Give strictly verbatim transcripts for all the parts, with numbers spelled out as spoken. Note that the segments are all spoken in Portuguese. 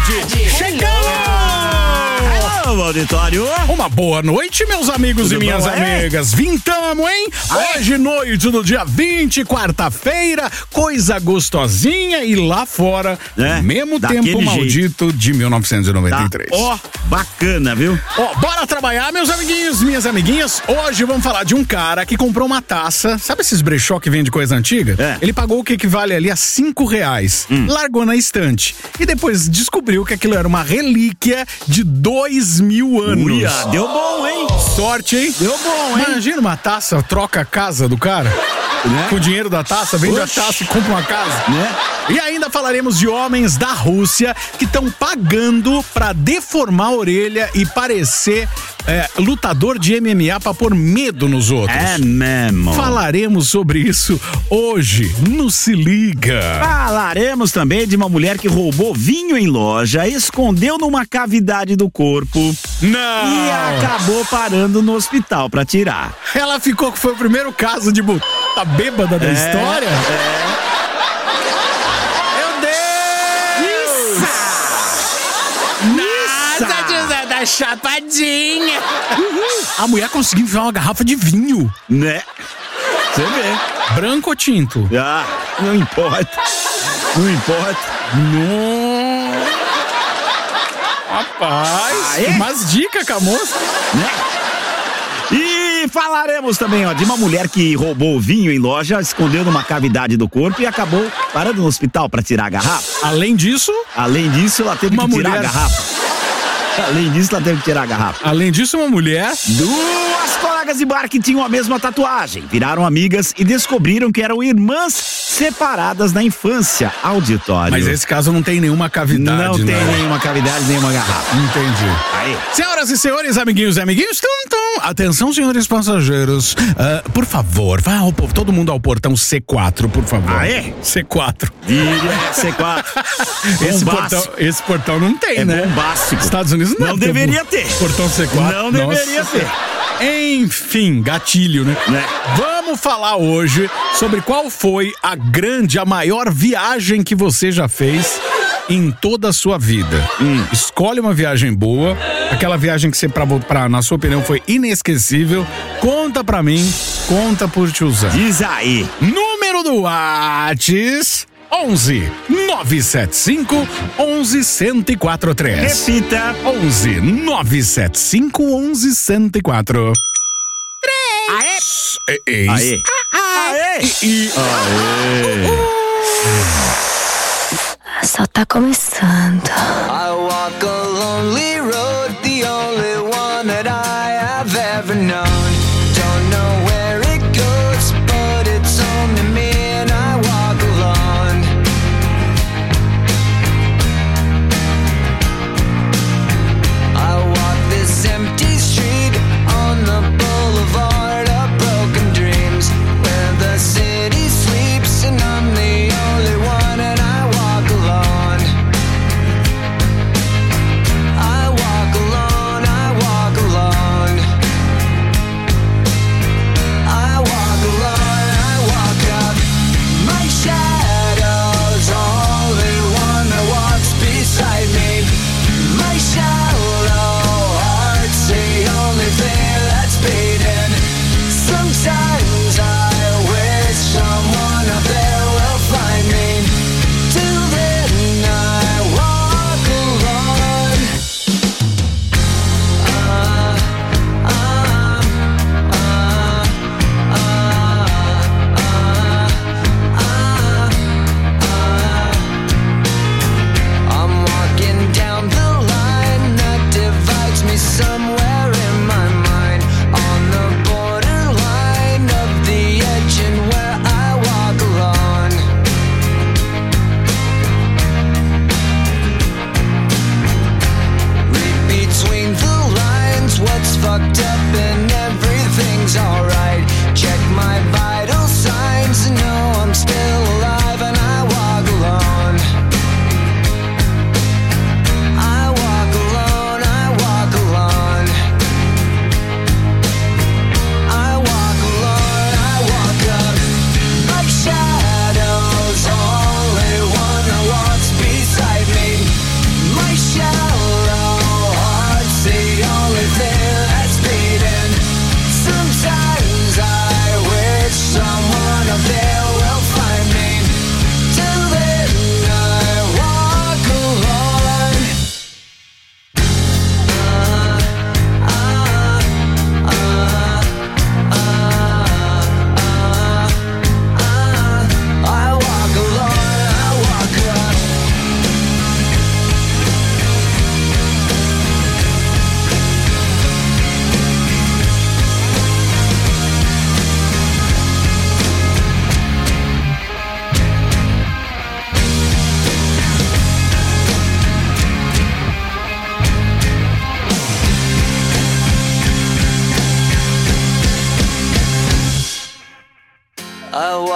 tarde. Chegamos! Alô, auditório. Uma boa noite, meus amigos Tudo e minhas bom, amigas. É? Vintamo, hein? Aê. Hoje, noite do dia vinte, quarta-feira, coisa gostosinha e lá fora, é, mesmo tempo maldito jeito. De mil novecentos e noventa e três. Ó, tá, bacana, viu? Ó, bora trabalhar, meus amiguinhos, minhas amiguinhas. Hoje vamos falar de um cara que comprou uma taça. Sabe esses brechó que vende coisa antiga? É. Ele pagou o que equivale ali a cinco reais. Hum. Largou na estante. E depois descobriu que aquilo era uma relíquia de dois mil anos. Uia, deu bom, hein? Sorte, hein? Deu bom, hein? Imagina uma taça, troca a casa do cara. Né? Com o dinheiro da taça, vende Oxi. a taça e compra uma casa. Né? E ainda falaremos de homens da Rússia que estão pagando pra deformar a orelha e parecer é, lutador de M M A pra pôr medo nos outros. É mesmo. Falaremos sobre isso hoje no Se Liga. Falaremos também de uma mulher que roubou vinho em loja, escondeu numa cavidade do corpo. Não! E acabou parando no hospital pra tirar. Ela ficou que foi o primeiro caso de puta bêbada da é, história? É. Nossa, da chapadinha. Uhul. A mulher conseguiu enfiar uma garrafa de vinho. Né? Você vê. Branco ou tinto? Ah, não importa. Não importa. Não. Rapaz, ah, é? Umas dicas com a moça. Né? E falaremos também, ó, de uma mulher que roubou vinho em loja, escondeu numa cavidade do corpo e acabou parando no hospital pra tirar a garrafa. Além disso? Além disso, ela teve uma que tirar mulher... a garrafa. Além disso, ela teve que tirar a garrafa. Além disso, uma mulher... Duas colegas de bar que tinham a mesma tatuagem. Viraram amigas e descobriram que eram irmãs separadas na infância. Auditório. Mas esse caso não tem nenhuma cavidade, Não tem né? nenhuma cavidade, nenhuma garrafa. Entendi. Aí. Senhoras e senhores, amiguinhos e amiguinhos, tum, tum. Atenção, senhores passageiros. Uh, por favor, vá ao, todo mundo ao portão C quatro, por favor. Ah, é? C quatro. Diga, C quatro. esse, portão, esse portão não tem, é né? Bombástico. Estados Unidos não, não deveria ter. Portão C quatro. Não deveria Nossa. ter. Enfim, gatilho, né? né? Vamos falar hoje sobre qual foi a grande, a maior viagem que você já fez em toda a sua vida. Hum. Escolhe uma viagem boa, aquela viagem que você, pra, pra, na sua opinião, foi inesquecível. Conta pra mim, conta por tiozão. Diz aí. Número do Whats... onze nove sete cinco onze um zero quatro três. Repita. onze nove sete cinco onze um zero quatro três. Aê. Aê. Aê. Aê. Só tá começando. I walk a lonely road, the only one that I have ever known. Don't know where it goes, but it's home to me and I walk alone. I walk this empty street on the boulevard of broken dreams, where the city sleeps and I'm the only one and I walk alone. I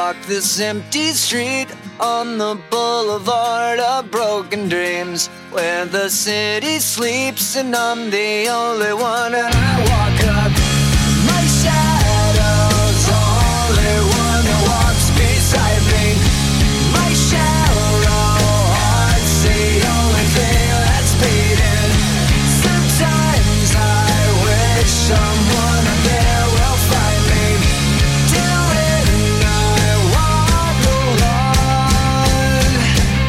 walk this empty street on the boulevard of broken dreams, where the city sleeps and I'm the only one. And I walk up, my shadow's the only one that walks beside me. My shallow heart's the only thing that's beating. Sometimes I wish someone up there will find me. Till then I walk alone.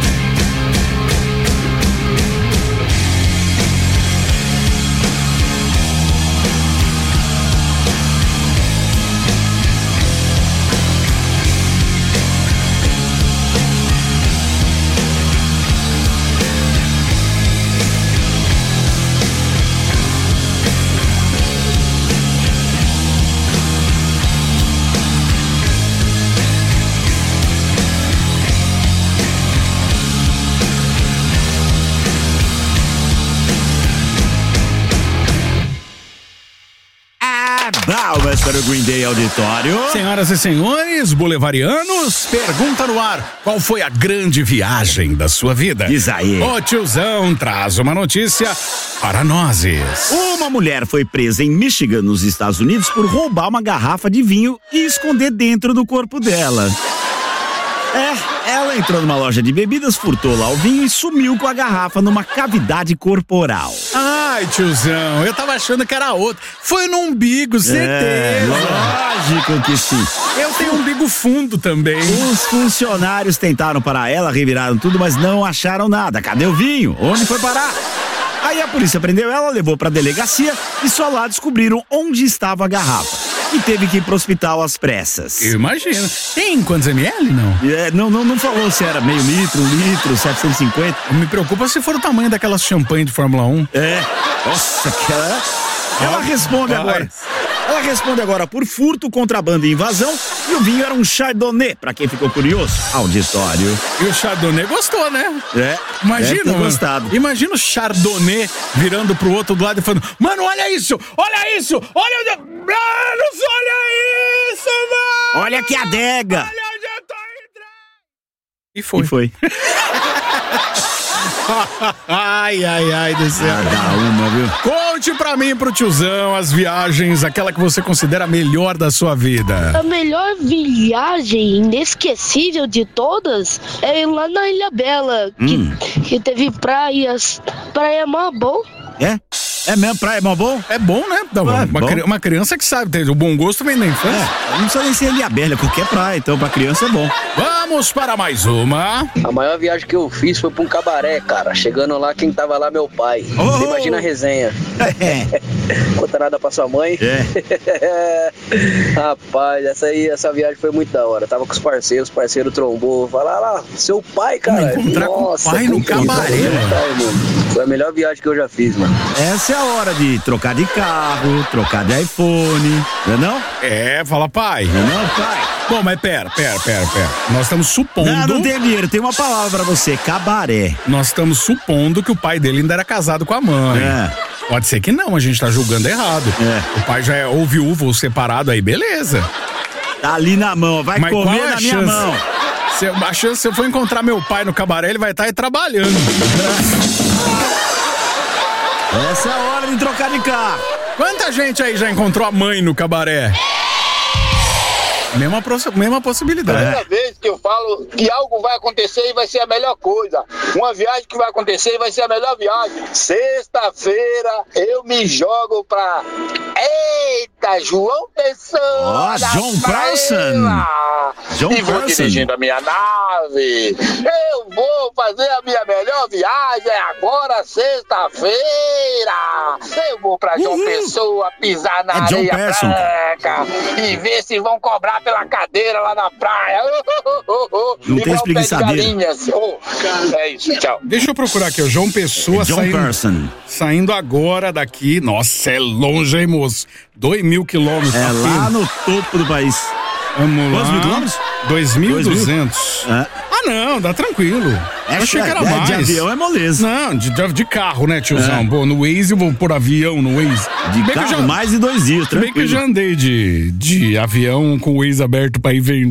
Palmas para o Green Day Auditório. Senhoras e senhores, bolivarianos, pergunta no ar: qual foi a grande viagem da sua vida? Diz aí. O tiozão traz uma notícia para nós. Uma mulher foi presa em Michigan, nos Estados Unidos, por roubar uma garrafa de vinho e esconder dentro do corpo dela. É, ela entrou numa loja de bebidas, furtou lá o vinho e sumiu com a garrafa numa cavidade corporal. Ai, tiozão, eu tava achando que era outro. Foi no umbigo, certeza. É, lógico que sim. Eu tenho um umbigo fundo também. Os funcionários tentaram parar ela, reviraram tudo, mas não acharam nada. Cadê o vinho? Onde foi parar? Aí a polícia prendeu ela, levou pra delegacia e só lá descobriram onde estava a garrafa. E teve que ir pro hospital às pressas. Eu imagino. Tem quantos ml, não? É, não, não, não falou se era meio litro, um litro, setecentos e cinquenta. Me preocupa se for o tamanho daquelas champanhe de Fórmula um. É. Nossa, aquela... Ela responde agora. Ela responde agora por furto, contrabando e invasão. E o vinho era um Chardonnay, pra quem ficou curioso. Auditório. E o Chardonnay gostou, né? É. Imagina, é, gostado. Imagina o Chardonnay virando pro outro do lado e falando: mano, olha isso! Olha isso! Olha! Mano, olha isso, mano! Olha que adega! Olha onde eu tô entrando! E foi. E foi. Ai, ai, ai do céu. Ah, dá uma, viu? Conte pra mim, pro tiozão, as viagens, aquela que você considera a melhor da sua vida. A melhor viagem inesquecível de todas é lá na Ilha Bela, Hum. que, que teve praias, praia mó bom. É? É mesmo? Praia é mó bom? É bom, né? Não, É uma, bom. cri- uma criança que sabe, tem o bom gosto vem da infância. É, não precisa nem ser Ilha Bela, qualquer praia, então pra criança é bom. Vamos para mais uma. A maior viagem que eu fiz foi pra um cabaré, cara. Chegando lá, quem tava lá, meu pai. Oh! Você imagina a resenha. É. Conta nada pra sua mãe. É. Rapaz, essa aí, essa viagem foi muito da hora. Tava com os parceiros, o parceiro trombou. Fala lá, seu pai, cara. Encontrar com o Nossa, pai no encontrar cabaré, com meu mano. pai, mano. Foi a melhor viagem que eu já fiz, mano. Essa é a hora de trocar de carro, trocar de iPhone, não é não? É, fala pai. Não é não, pai? Bom, mas pera, pera, pera, pera. Nós estamos supondo. Não, não tem dinheiro, tem uma palavra pra você, cabaré. Nós estamos supondo que o pai dele ainda era casado com a mãe. É. Pode ser que não, a gente tá julgando errado. É. O pai já é ou viúvo ou separado, aí beleza. Tá ali na mão, vai Mas qual comer é na a minha chance? mão. Se, a chance, se eu for encontrar meu pai no cabaré, ele vai estar aí trabalhando. Essa é a hora de trocar de carro. Quanta gente aí já encontrou a mãe no cabaré? Mesma, pross- mesma possibilidade. É. Primeira vez que eu falo que algo vai acontecer e vai ser a melhor coisa. Uma viagem que vai acontecer e vai ser a melhor viagem. Sexta-feira eu me jogo pra... Eita, João Pessoa! Ó, da John Paraíba. Person. John E vou Person. dirigindo a minha nave. Eu vou fazer a minha melhor viagem agora, sexta-feira. Eu vou pra João Uhul. Pessoa, pisar na É John areia Person. branca e ver se vão cobrar pela cadeira lá na praia. Não tem Igual pé de espreguiçadeira. galinhas. Oh, é isso, tchau. Deixa eu procurar aqui, o João Pessoa John saindo, Person. saindo agora daqui. Nossa, é longe, hein, moço? Dois mil quilômetros. É tá lá firme. no topo do país. Vamos lá. Quantos mil quilômetros? Dois mil e duzentos. É. Ah, não, dá tranquilo. Eu achei que era é, mais. De avião é moleza. Não, de, de- de carro, né, tiozão? É. Pô, no Waze eu vou pôr avião no Waze. De Bem que eu carro, já- mais de dois dias, Se bem que eu tranquilo. já andei de, de avião com o Waze aberto pra ir vendo.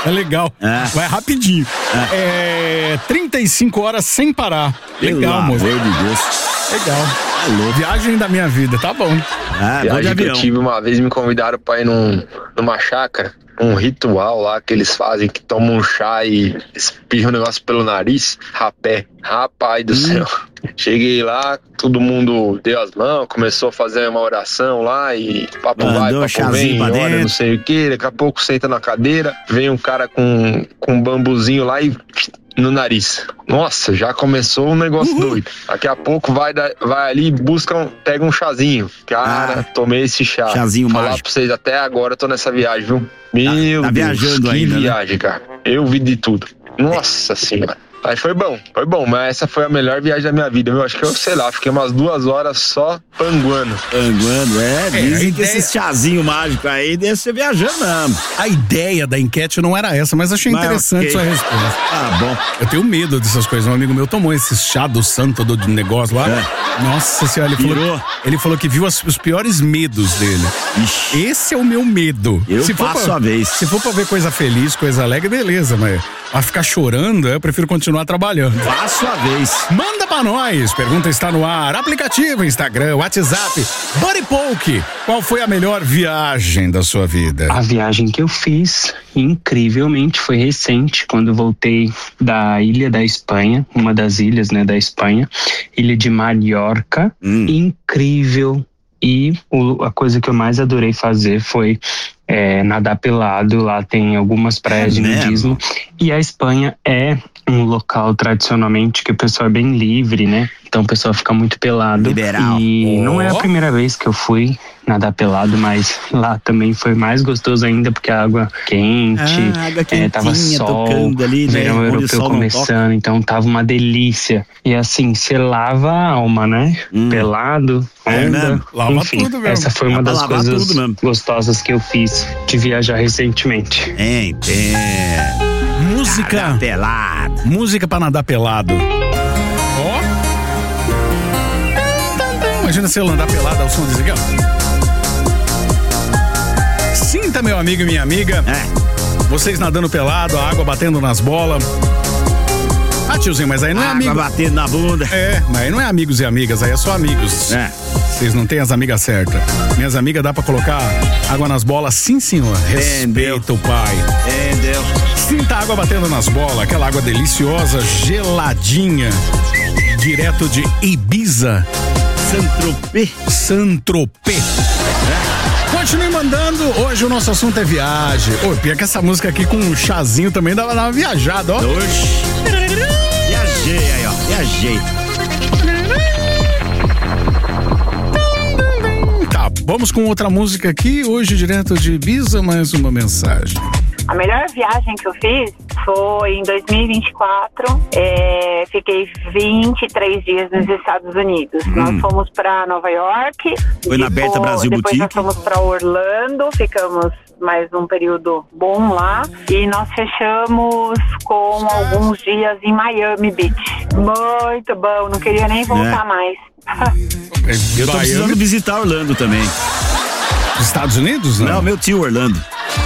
É legal. É. Vai rapidinho. É. é trinta e cinco horas sem parar. Legal, moço. Pelo amor de Deus. Legal. Alô. Viagem da minha vida, tá bom. Ah, viagem que eu tive uma vez, me convidaram pra ir num, numa chácara, um ritual lá que eles fazem, que tomam um chá e espirram um negócio pelo nariz, rapé. Rapaz do hum. céu. Cheguei lá, todo mundo deu as mãos, começou a fazer uma oração lá e papo Mandou vai, papo vem, olha, não sei o que, daqui a pouco senta na cadeira, vem um cara com, com um bambuzinho lá e no nariz. Nossa, já começou um negócio uhum. doido. Daqui a pouco vai, vai ali e busca um, pega um chazinho. Cara, ah, tomei esse chá. Chazinho Falar mágico. pra vocês, até agora eu tô nessa viagem, viu? Meu tá, tá Deus, viajando que ainda, viagem, né? cara. Eu vi de tudo. Nossa senhora. Aí foi bom, foi bom, mas essa foi a melhor viagem da minha vida, viu? Acho que eu, sei lá, fiquei umas duas horas só panguando. Panguando, é, dizem é, que ideia... esse chazinho mágico aí deve ser viajando mesmo. A ideia da enquete não era essa, mas achei mas interessante okay. sua resposta. Ah, bom. Eu tenho medo dessas coisas, um amigo meu tomou esse chá do santo do negócio lá. É. Nossa senhora, ele falou, ele falou que viu as, os piores medos dele. Ixi. Esse é o meu medo. Eu se passo for pra, a vez. Se for pra ver coisa feliz, coisa alegre, beleza, mas pra ficar chorando, eu prefiro continuar trabalhando. Passo a vez. Manda pra nós, pergunta está no ar, aplicativo, Instagram, WhatsApp, Buddy Poke, qual foi a melhor viagem da sua vida? A viagem que eu fiz, incrivelmente, foi recente, quando voltei da ilha da Espanha, uma das ilhas, né, da Espanha, ilha de Mallorca, hum. incrível. E o, a coisa que eu mais adorei fazer foi é, nadar pelado. Lá tem algumas praias é de nudismo. E a Espanha é um local tradicionalmente que o pessoal é bem livre, né? Então o pessoal fica muito pelado. Liberal. E oh. não é a primeira vez que eu fui nadar pelado, mas lá também foi mais gostoso ainda, porque a água quente, ah, água é, tava sol, ali, né? verão europeu começando, então tava uma delícia. E assim, você lava a alma, né? Hum. Pelado, onda, lava enfim, tudo mesmo. Essa foi uma das coisas gostosas que eu fiz de viajar recentemente. Entendo. Música nadar pelado. Música pra nadar pelado. Ó. Oh. Imagina você andar pelado ao som desse aqui, ó. Sinta, meu amigo e minha amiga. É. Vocês nadando pelado, a água batendo nas bolas. Ah, tiozinho, mas aí não é água amigo. Água batendo na bunda. É, mas aí não é amigos e amigas, aí é só amigos. É. Vocês não têm as amigas certas. Minhas amigas, dá pra colocar água nas bolas? Sim, senhor. Respeita o pai. Entendeu? Sinta a água batendo nas bolas, aquela água deliciosa, geladinha, direto de Ibiza. Saint-Tropez. Saint-Tropez. É. Continue mandando, hoje o nosso assunto é viagem. Ô, pior que essa música aqui com um chazinho também dava uma viajada, ó. Oxi. Viajei aí, ó, viajei. Tá, vamos com outra música aqui, hoje direto de Ibiza, mais uma mensagem. A melhor viagem que eu fiz foi em dois mil e vinte e quatro. É, fiquei vinte e três dias nos Estados Unidos. Hum. Nós fomos para Nova York. Foi na Berta Brasil Boutique. Depois nós fomos para Orlando. Ficamos mais um período bom lá. E nós fechamos com alguns dias em Miami Beach. Muito bom. Não queria nem voltar é. mais. Eu tô precisando visitar Orlando também. Estados Unidos? Não, não meu tio Orlando.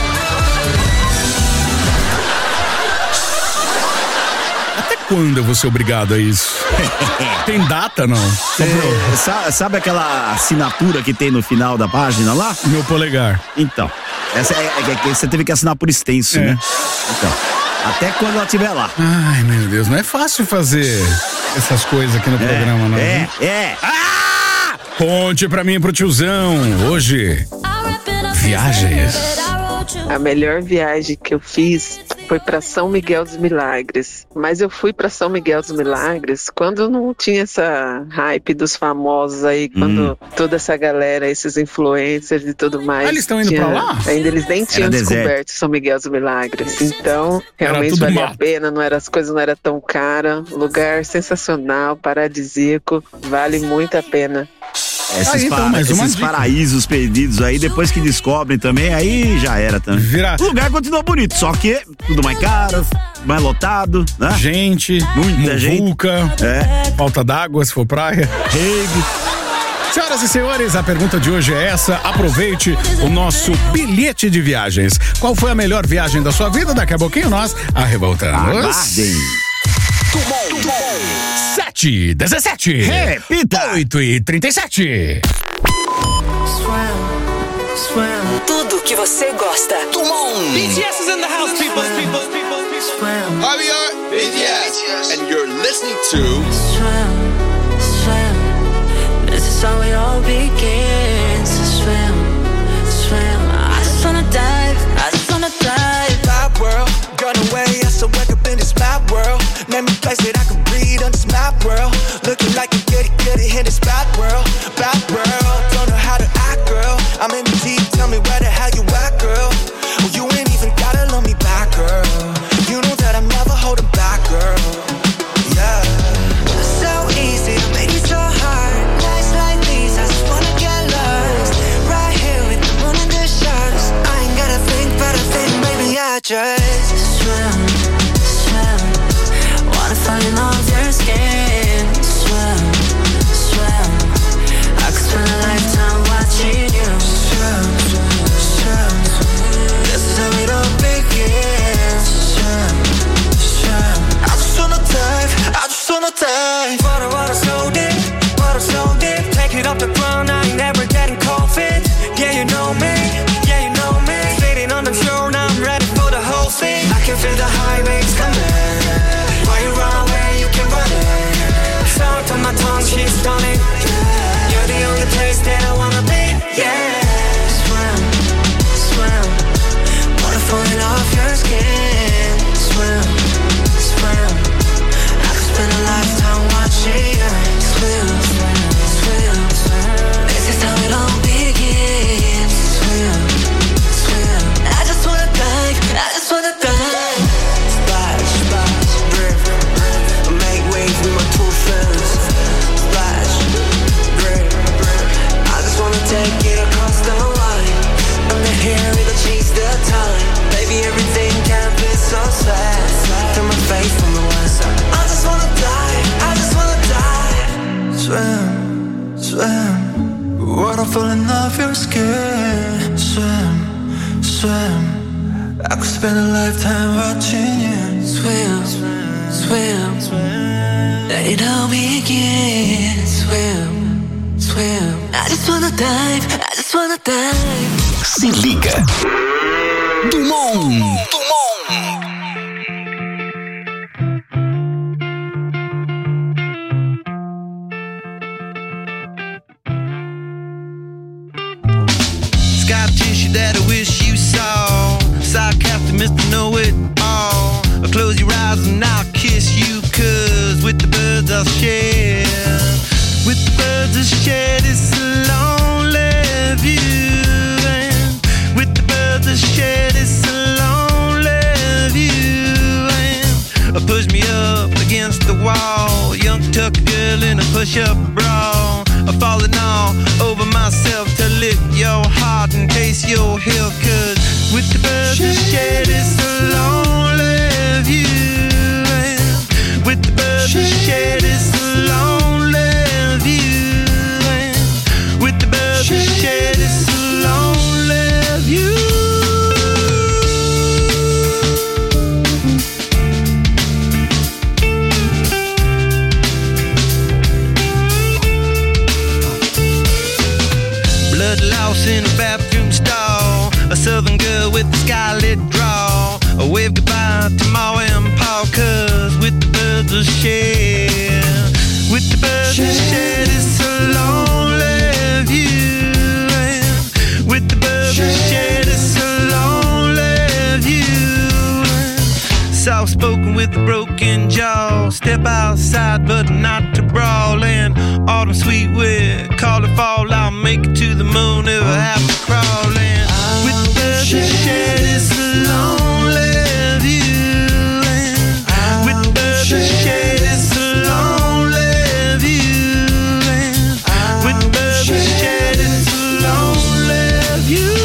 Quando eu vou ser obrigado a isso? Tem data, não? É, sabe, sabe aquela assinatura que tem no final da página lá? Meu polegar. Então, essa é, é, é, você teve que assinar por extenso, é. né? Então, até quando ela estiver lá. Ai, meu Deus, não é fácil fazer essas coisas aqui no é, programa, não. É, viu? é. Ah! Conte pra mim e pro tiozão, hoje, viagens. A melhor viagem que eu fiz foi para São Miguel dos Milagres. Mas eu fui para São Miguel dos Milagres quando não tinha essa hype dos famosos aí, quando hum. toda essa galera, esses influencers e tudo mais. Ah, eles estão indo tinha, pra lá? Ainda eles nem tinham era descoberto deserto. São Miguel dos Milagres. Então, realmente valia a pena, não era, as coisas não eram tão caras. Lugar sensacional, paradisíaco, vale muito a pena. Esses, aí, então, pa- esses paraísos perdidos aí, depois que descobrem também, aí já era também. Vira... O lugar continua bonito, só que tudo mais caro, mais lotado, né? Gente, muita muvuca, gente. É. Falta d'água se for praia. Rave. Senhoras e senhores, a pergunta de hoje é essa. Aproveite o nosso bilhete de viagens. Qual foi a melhor viagem da sua vida? Daqui a pouquinho nós arrevoltamos. Aguardem. sete, dezessete. Repita. oito e trinta e sete. Tudo que você gosta. B T S is in the house, people, people, people, people. Hi, we are B T S, and you're listening to Swim, swim. This is how it all begins. Swim, swim. I just wanna dive, I just wanna dive. Map world, gone away, I still wake up in this map world. Name me place that I can breathe on this map world. Looking like a goody goody in this bad world, bad world. Don't know how to act, girl. I'm in the deep, tell me where the hell you at, girl. Well, you ain't even gotta love me back, girl. You know that I'm never holding back, girl. Yeah. So easy to make it so hard. Nights like these, I just wanna get lost. Right here with the moon and the stars. I ain't gotta think, but I think maybe I just swim, swim. Wanna fall in all of your skin. Swim, swim. I could spend a lifetime watching you. Swim, swim. This is how it all begins. Swim, swim. I just wanna dive, I just wanna dive. Water, water so deep, water so deep. Take it off the ground, I ain't never getting cold feet. Yeah, you know me, yeah, you know me. Sitting on the throne, I'm ready for the whole thing. I can feel the high waves coming. While you run away, you can run it. Sound on my tongue, she's stunning. You're the only place that I wanna be, yeah. Swim, swim. Water falling off your skin. Swim, swim. I could spend a lifetime watching you. Swim, swim, swim. This is how it all begins. Swim, swim. I just wanna dive, I just wanna dive. Splash, splash, brave, brave. Make waves with my two friends. Splash, brave, brave. I just wanna take it across the line. Under here, it'll change the time. Baby, everything can be so sad. Turn my face from the west. I just wanna die, I just wanna die. Swim, swim. Water falling off your skin. Swim, swim. I could spend a lifetime watching you. Swim, swim, swim. Let it all begin. Swim, swim. I just wanna dive, I just wanna dive. Se liga. Dumont. Scar tissue that I wish you saw. Sarcastic Mister Know-It-All. Close your eyes and I'll kiss you, cause with the birds I'll share. With the birds I'll share this lonely view. And with the birds I'll share this lonely view. And push me up against the wall. Young tuck girl in a push-up bra. I'm falling all over myself to lick your heart and taste your heel, cause with the birds I share this lonely view. And with the birds I share this lonely view. And with the birds I share this lonely view. Blood loss in a bathroom stall. A southern girl with a scarlet draw. A wave goodbye to Ma and Pa, cause with the birds I share. With the birds I share this lonely view. And with the birds I share this lonely view. Soft spoken with a broken jaw. Step outside but not to brawl. And autumn sweet with call it fall. I'll make it to the moon if I have to crawl. And with the birds I share this lonely view. And with the birds I share this lonely view. And with the birds I share this lonely view.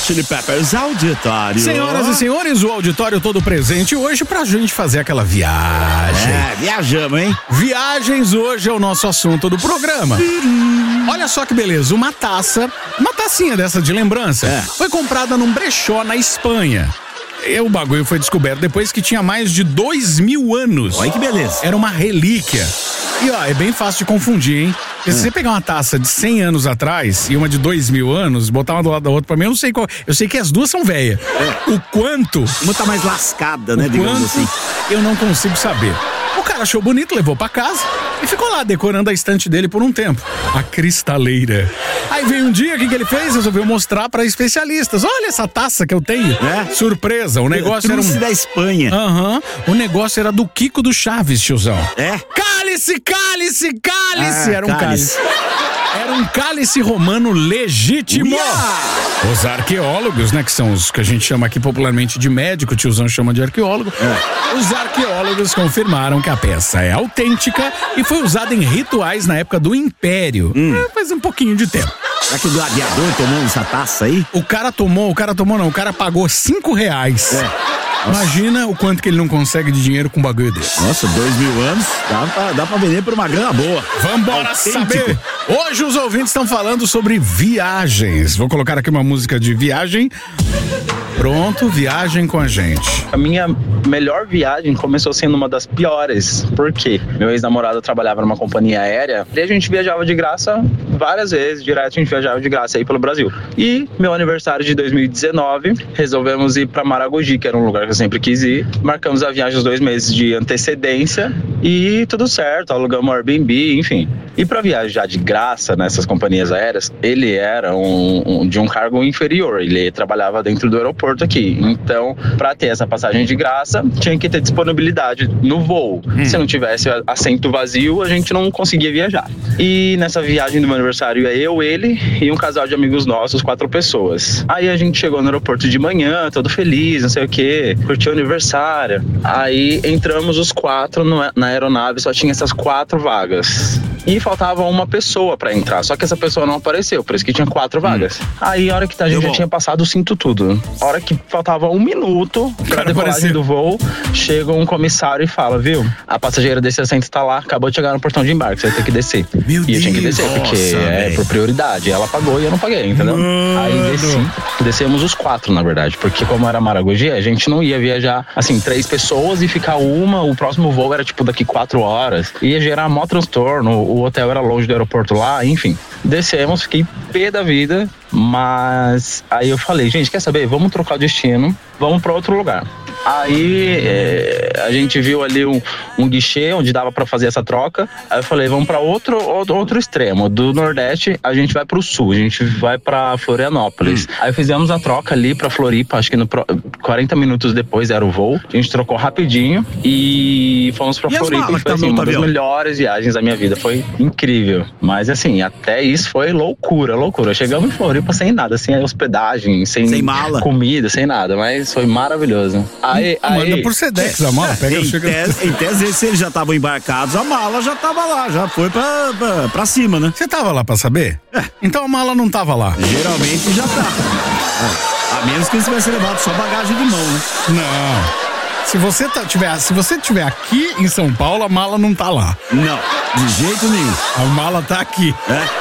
Chili Peppers Auditório. Senhoras e senhores, o auditório todo presente hoje pra gente fazer aquela viagem. É, viajamos, hein? Viagens hoje é o nosso assunto do programa. Olha só que beleza, uma taça, uma tacinha dessa de lembrança, é. foi comprada num brechó na Espanha. E o bagulho foi descoberto depois que tinha mais de dois mil anos. Olha que beleza. Era uma relíquia. E ó, é bem fácil de confundir, hein? Porque é. se você pegar uma taça de cem anos atrás e uma de dois mil anos, botar uma do lado da outra, pra mim eu não sei qual. Eu sei que as duas são velhas. É. O quanto. Uma tá mais lascada, né? O digamos quanto, assim. Eu não consigo saber. O cara achou bonito, levou pra casa e ficou lá decorando a estante dele por um tempo. A cristaleira. Aí veio um dia, o que, que ele fez? Resolveu mostrar pra especialistas. Olha essa taça que eu tenho. É? Surpresa, o negócio era um... da Espanha. Aham. Uhum. O negócio era do Kiko do Chaves, tiozão. É? Cálice, cálice, cálice! Ah, era um cálice. cálice. Era um cálice romano legítimo. Uia! Os arqueólogos, né, que são os que a gente chama aqui popularmente de médico, o tiozão chama de arqueólogo. É. Os arqueólogos confirmaram que a peça é autêntica e foi usada em rituais na época do Império. Hum. É, faz um pouquinho de tempo. Será que o gladiador tomou essa taça aí? O cara tomou, o cara tomou não, o cara pagou cinco reais. É. Imagina o quanto que ele não consegue de dinheiro com um bagulho desse. Nossa, dois mil anos, dá pra, dá pra vender por uma grana boa. Vambora saber! Hoje os ouvintes estão falando sobre viagens. Vou colocar aqui uma música de viagem. Pronto, viagem com a gente. A minha melhor viagem começou sendo uma das piores. Por quê? Meu ex-namorado trabalhava numa companhia aérea e a gente viajava de graça várias vezes, direto a gente viajava de graça aí pelo Brasil. E meu aniversário de dois mil e dezenove, resolvemos ir pra Maragogi, que era um lugar que eu sempre quis ir. Marcamos a viagem uns dois meses de antecedência e tudo certo, alugamos um Airbnb, enfim. E pra viajar de graça nessas companhias aéreas, ele era um, um, de um cargo inferior, ele trabalhava dentro do aeroporto aqui. Então, pra ter essa passagem de graça, tinha que ter disponibilidade no voo. Hum. Se não tivesse assento vazio, a gente não conseguia viajar. E nessa viagem do meu aniversário, ia eu, ele e um casal de amigos nossos, quatro pessoas. Aí a gente chegou no aeroporto de manhã, todo feliz, não sei o que, curtiu o aniversário. Aí entramos os quatro no, na aeronave, só tinha essas quatro vagas. E faltava uma pessoa pra entrar, só que essa pessoa não apareceu, por isso que tinha quatro vagas. Hum. Aí a hora que a gente já tinha passado o cinto tudo. A hora que faltava um minuto pra decolagem do voo, chega um comissário e fala, viu, a passageira desse assento tá lá, acabou de chegar no portão de embarque, você vai ter que descer. Meu e Deus, eu tinha que descer, nossa, porque véio. é por prioridade. Ela pagou e eu não paguei, entendeu? Mano. Aí desci, descemos os quatro, na verdade, porque como era Maragogi, a gente não ia viajar, assim, três pessoas e ficar uma, o próximo voo era tipo daqui quatro horas, ia gerar mó transtorno, o hotel era longe do aeroporto lá, enfim. Descemos, fiquei pé da vida, mas aí eu falei, gente, quer saber? Vamos trocar o destino, vamos pra outro lugar. Aí é, a gente viu ali um, um guichê onde dava pra fazer essa troca. Aí eu falei, vamos pra outro, outro, outro extremo. Do Nordeste a gente vai pro Sul, a gente vai pra Florianópolis. Hum. Aí fizemos a troca ali pra Floripa, acho que no quarenta minutos depois era o voo. A gente trocou rapidinho e fomos pra e Floripa. Foi assim, uma das melhores viagens da minha vida, foi incrível. Mas assim, até isso foi loucura, loucura. Chegamos em Floripa sem nada, sem hospedagem, sem, sem mala, comida, sem nada, mas foi maravilhoso. Aí, aí, manda por Sedex a mala, pega em, chega... tese, em tese, se eles já estavam embarcados, a mala já tava lá, já foi pra, pra, pra cima, né? Você tava lá pra saber? É. Então a mala não tava lá. Geralmente já tá. É. A menos que eles tivessem levado só bagagem de mão, né? Não. Se você, tá, tiver, se você tiver aqui em São Paulo, a mala não tá lá. Não, de jeito nenhum. A mala tá aqui.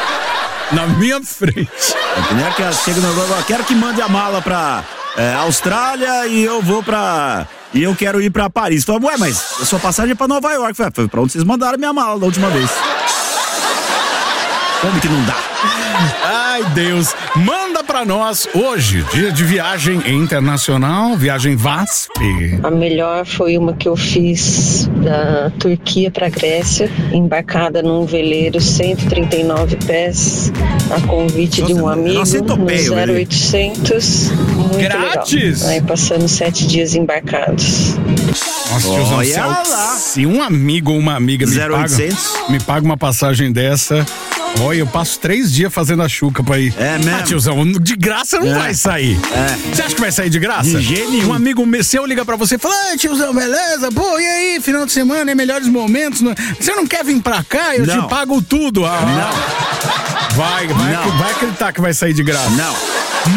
É? Na minha frente. É que chega no... Eu quero que mande a mala pra... É, Austrália e eu vou pra... E eu quero ir pra Paris. Falei, ué, mas a sua passagem é pra Nova York. Falei, foi pra onde vocês mandaram minha mala da última vez. Como que não dá? Ai, Deus. Manda pra nós hoje, dia de viagem internacional, viagem V A S P. A melhor foi uma que eu fiz da Turquia pra Grécia, embarcada num veleiro cento e trinta e nove pés, a convite nossa, de um amigo, no zero oitocentos. Muito grátis? Legal. Aí passando sete dias embarcados. Nossa, tiozão, se, lá. se um amigo ou uma amiga me paga, me paga uma passagem dessa... Olha, eu passo três dias fazendo a chuca pra ir. É mesmo? Ah, tiozão, de graça não é. vai sair. É. Você acha que vai sair de graça? De jeito nenhum. Um amigo seu liga pra você e fala, ah, tiozão, beleza? Pô, e aí, final de semana, é melhores momentos. Não... Você não quer vir pra cá? Eu não. te pago tudo. Ah, não. Vai, vai, não. vai acreditar que vai sair de graça. Não. Manda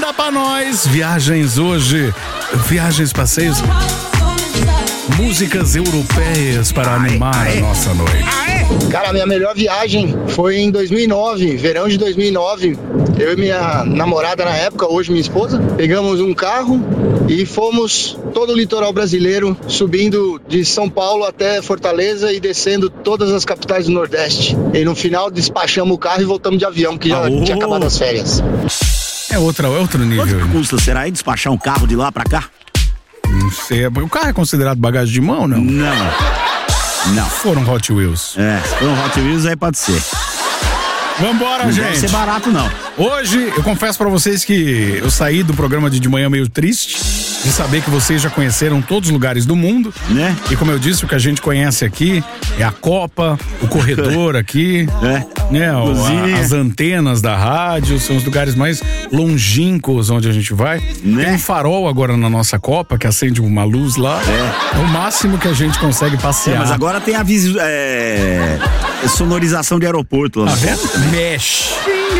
Conta pra nós. Viagens hoje, viagens, passeios, músicas europeias para animar a nossa noite. Cara, minha melhor viagem foi em dois mil e nove, verão de dois mil e nove. Eu e minha namorada na época, hoje minha esposa, pegamos um carro e fomos todo o litoral brasileiro, subindo de São Paulo até Fortaleza e descendo todas as capitais do Nordeste. E no final despachamos o carro e voltamos de avião, porque já Aô. tinha acabado as férias. É outra, é outro nível. Quanto custa, será aí despachar um carro de lá pra cá? Não sei, o carro é considerado bagagem de mão, não? Não. Não. Foram Hot Wheels. É, se foram Hot Wheels aí pode ser. Vambora, não gente. Não deve ser barato, não. Hoje, eu confesso pra vocês que eu saí do programa de de manhã meio triste de saber que vocês já conheceram todos os lugares do mundo, né? E como eu disse, o que a gente conhece aqui é a Copa, o corredor aqui, é. né? A, as antenas da rádio, são os lugares mais longínquos onde a gente vai. Né? Tem um farol agora na nossa Copa que acende uma luz lá. É, é o máximo que a gente consegue passear. É, mas agora tem a vis... é... sonorização de aeroporto. Tá vendo? Mexe.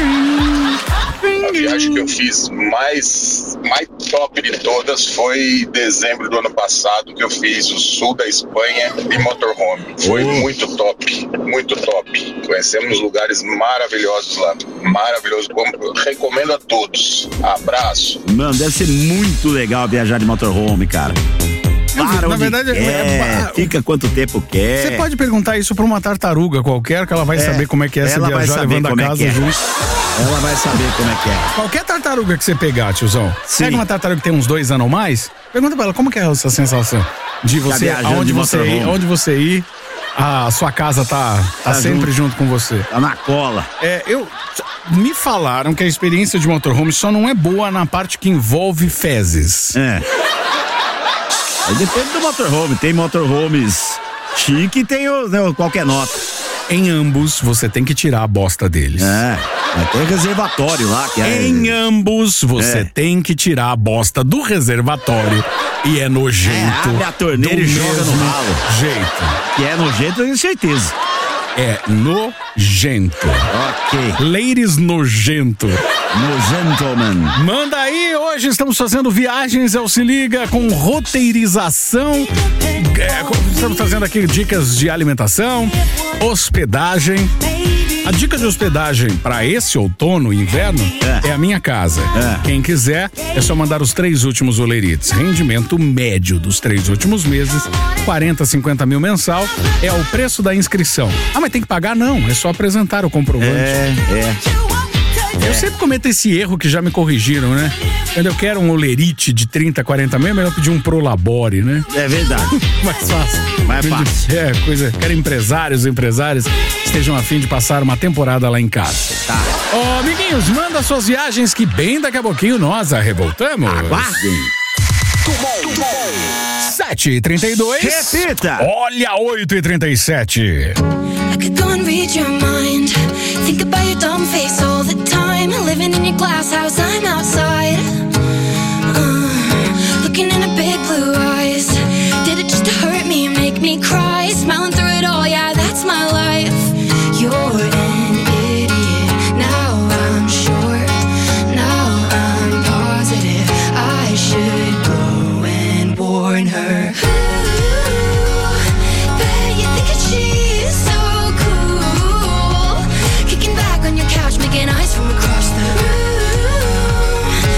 A viagem que eu fiz mais, mais top de todas foi em dezembro do ano passado, que eu fiz o sul da Espanha de motorhome. Foi oh. muito top, muito top. Conhecemos lugares maravilhosos lá, maravilhoso. Recomendo a todos. Abraço. Mano, deve ser muito legal viajar de motorhome, cara. Para Na verdade, quer, é, fica quanto tempo quer. Você pode perguntar isso pra uma tartaruga qualquer, que ela vai é, saber como é que é se viajar levando a casa é junto. Ela vai saber como é que é. Qualquer tartaruga que você pegar, tiozão, Sim. pega uma tartaruga que tem uns dois anos ou mais, pergunta pra ela como que é essa sensação de você, tá aonde você ir, aonde você ir, a sua casa tá, tá, tá sempre junto. junto com você. Tá na cola. É, eu... Me falaram que a experiência de motorhome só não é boa na parte que envolve fezes. É. Aí depende do motorhome. Tem motorhomes chique e tem o, né, qualquer nota. Em ambos, você tem que tirar a bosta deles. É. Tem reservatório lá. Que é... Em ambos, você é. tem que tirar a bosta do reservatório. E é nojento. É, abre a torneira e joga no ralo. Jeito. Que é nojento, eu tenho certeza. É nojento. Ok. Ladies nojento. Nojentleman. Manda aí, hoje estamos fazendo viagens ao Se Liga com roteirização. É, estamos fazendo aqui dicas de alimentação, hospedagem. A dica de hospedagem para esse outono e inverno é. é a Minha Casa. É. Quem quiser, é só mandar os três últimos olerites. Rendimento médio dos três últimos meses, quarenta, cinquenta mil mensal, é o preço da inscrição. Ah, mas tem que pagar? Não, é só apresentar o comprovante. É, é. Eu sempre cometo esse erro que já me corrigiram, né? Quando eu quero um olerite de trinta, quarenta mil, é melhor pedir um Prolabore, né? É verdade. Mais fácil. Mais fácil. É, coisa. Quero empresários, empresárias que estejam a fim de passar uma temporada lá em casa. Tá. Ô, oh, amiguinhos, manda suas viagens que bem daqui a pouquinho nós arrevoltamos. Aguardem. sete e trinta e dois. Repita. Olha, oito e trinta e sete. I could go and read your mind. Think about your dumb face all the time. Living in your glass house, I'm outside. Uh, looking in a big blue eyes. Did it just to hurt me and make me cry? Smiling through it all, yeah, that's my life. You're an idiot. Now I'm sure. Now I'm positive. I should go and warn her. Making eyes from across the room.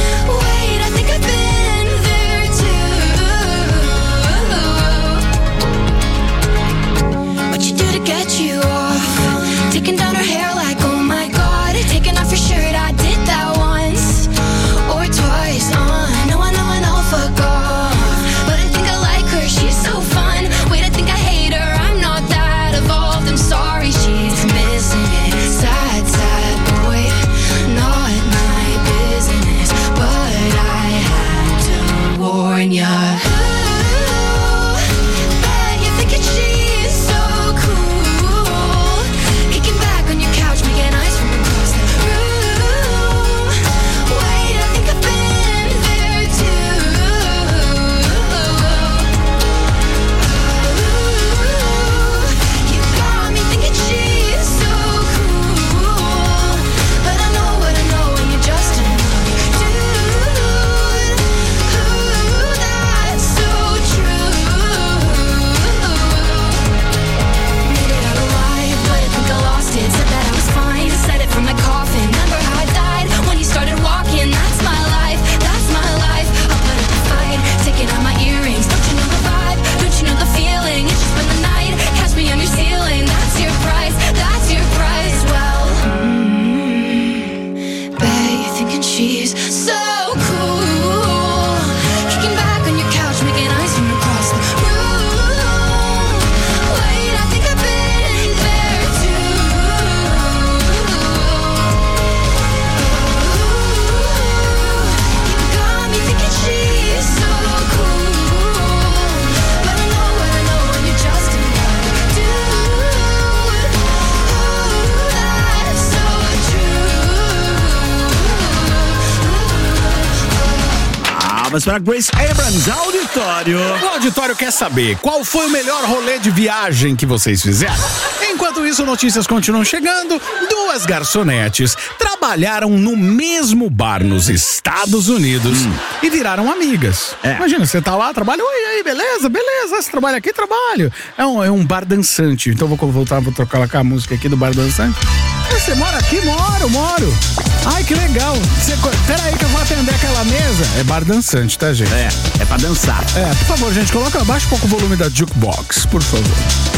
palmas para Grace Abrams, auditório. O auditório quer saber qual foi o melhor rolê de viagem que vocês fizeram. Enquanto isso, notícias continuam chegando. Duas garçonetes trabalharam no mesmo bar nos Estados Unidos hum. e viraram amigas. É. Imagina, você tá lá, trabalha, oi, aí, beleza, beleza, você trabalha aqui, trabalho. É um, é um bar dançante, então vou voltar, vou trocar a música aqui do bar dançante. Você mora aqui? Moro, moro. Ai, que legal. Você, peraí que eu vou atender aquela mesa. É bar dançante, tá, gente? É, é pra dançar. É, por favor, gente, coloca abaixo um pouco o volume da jukebox, por favor.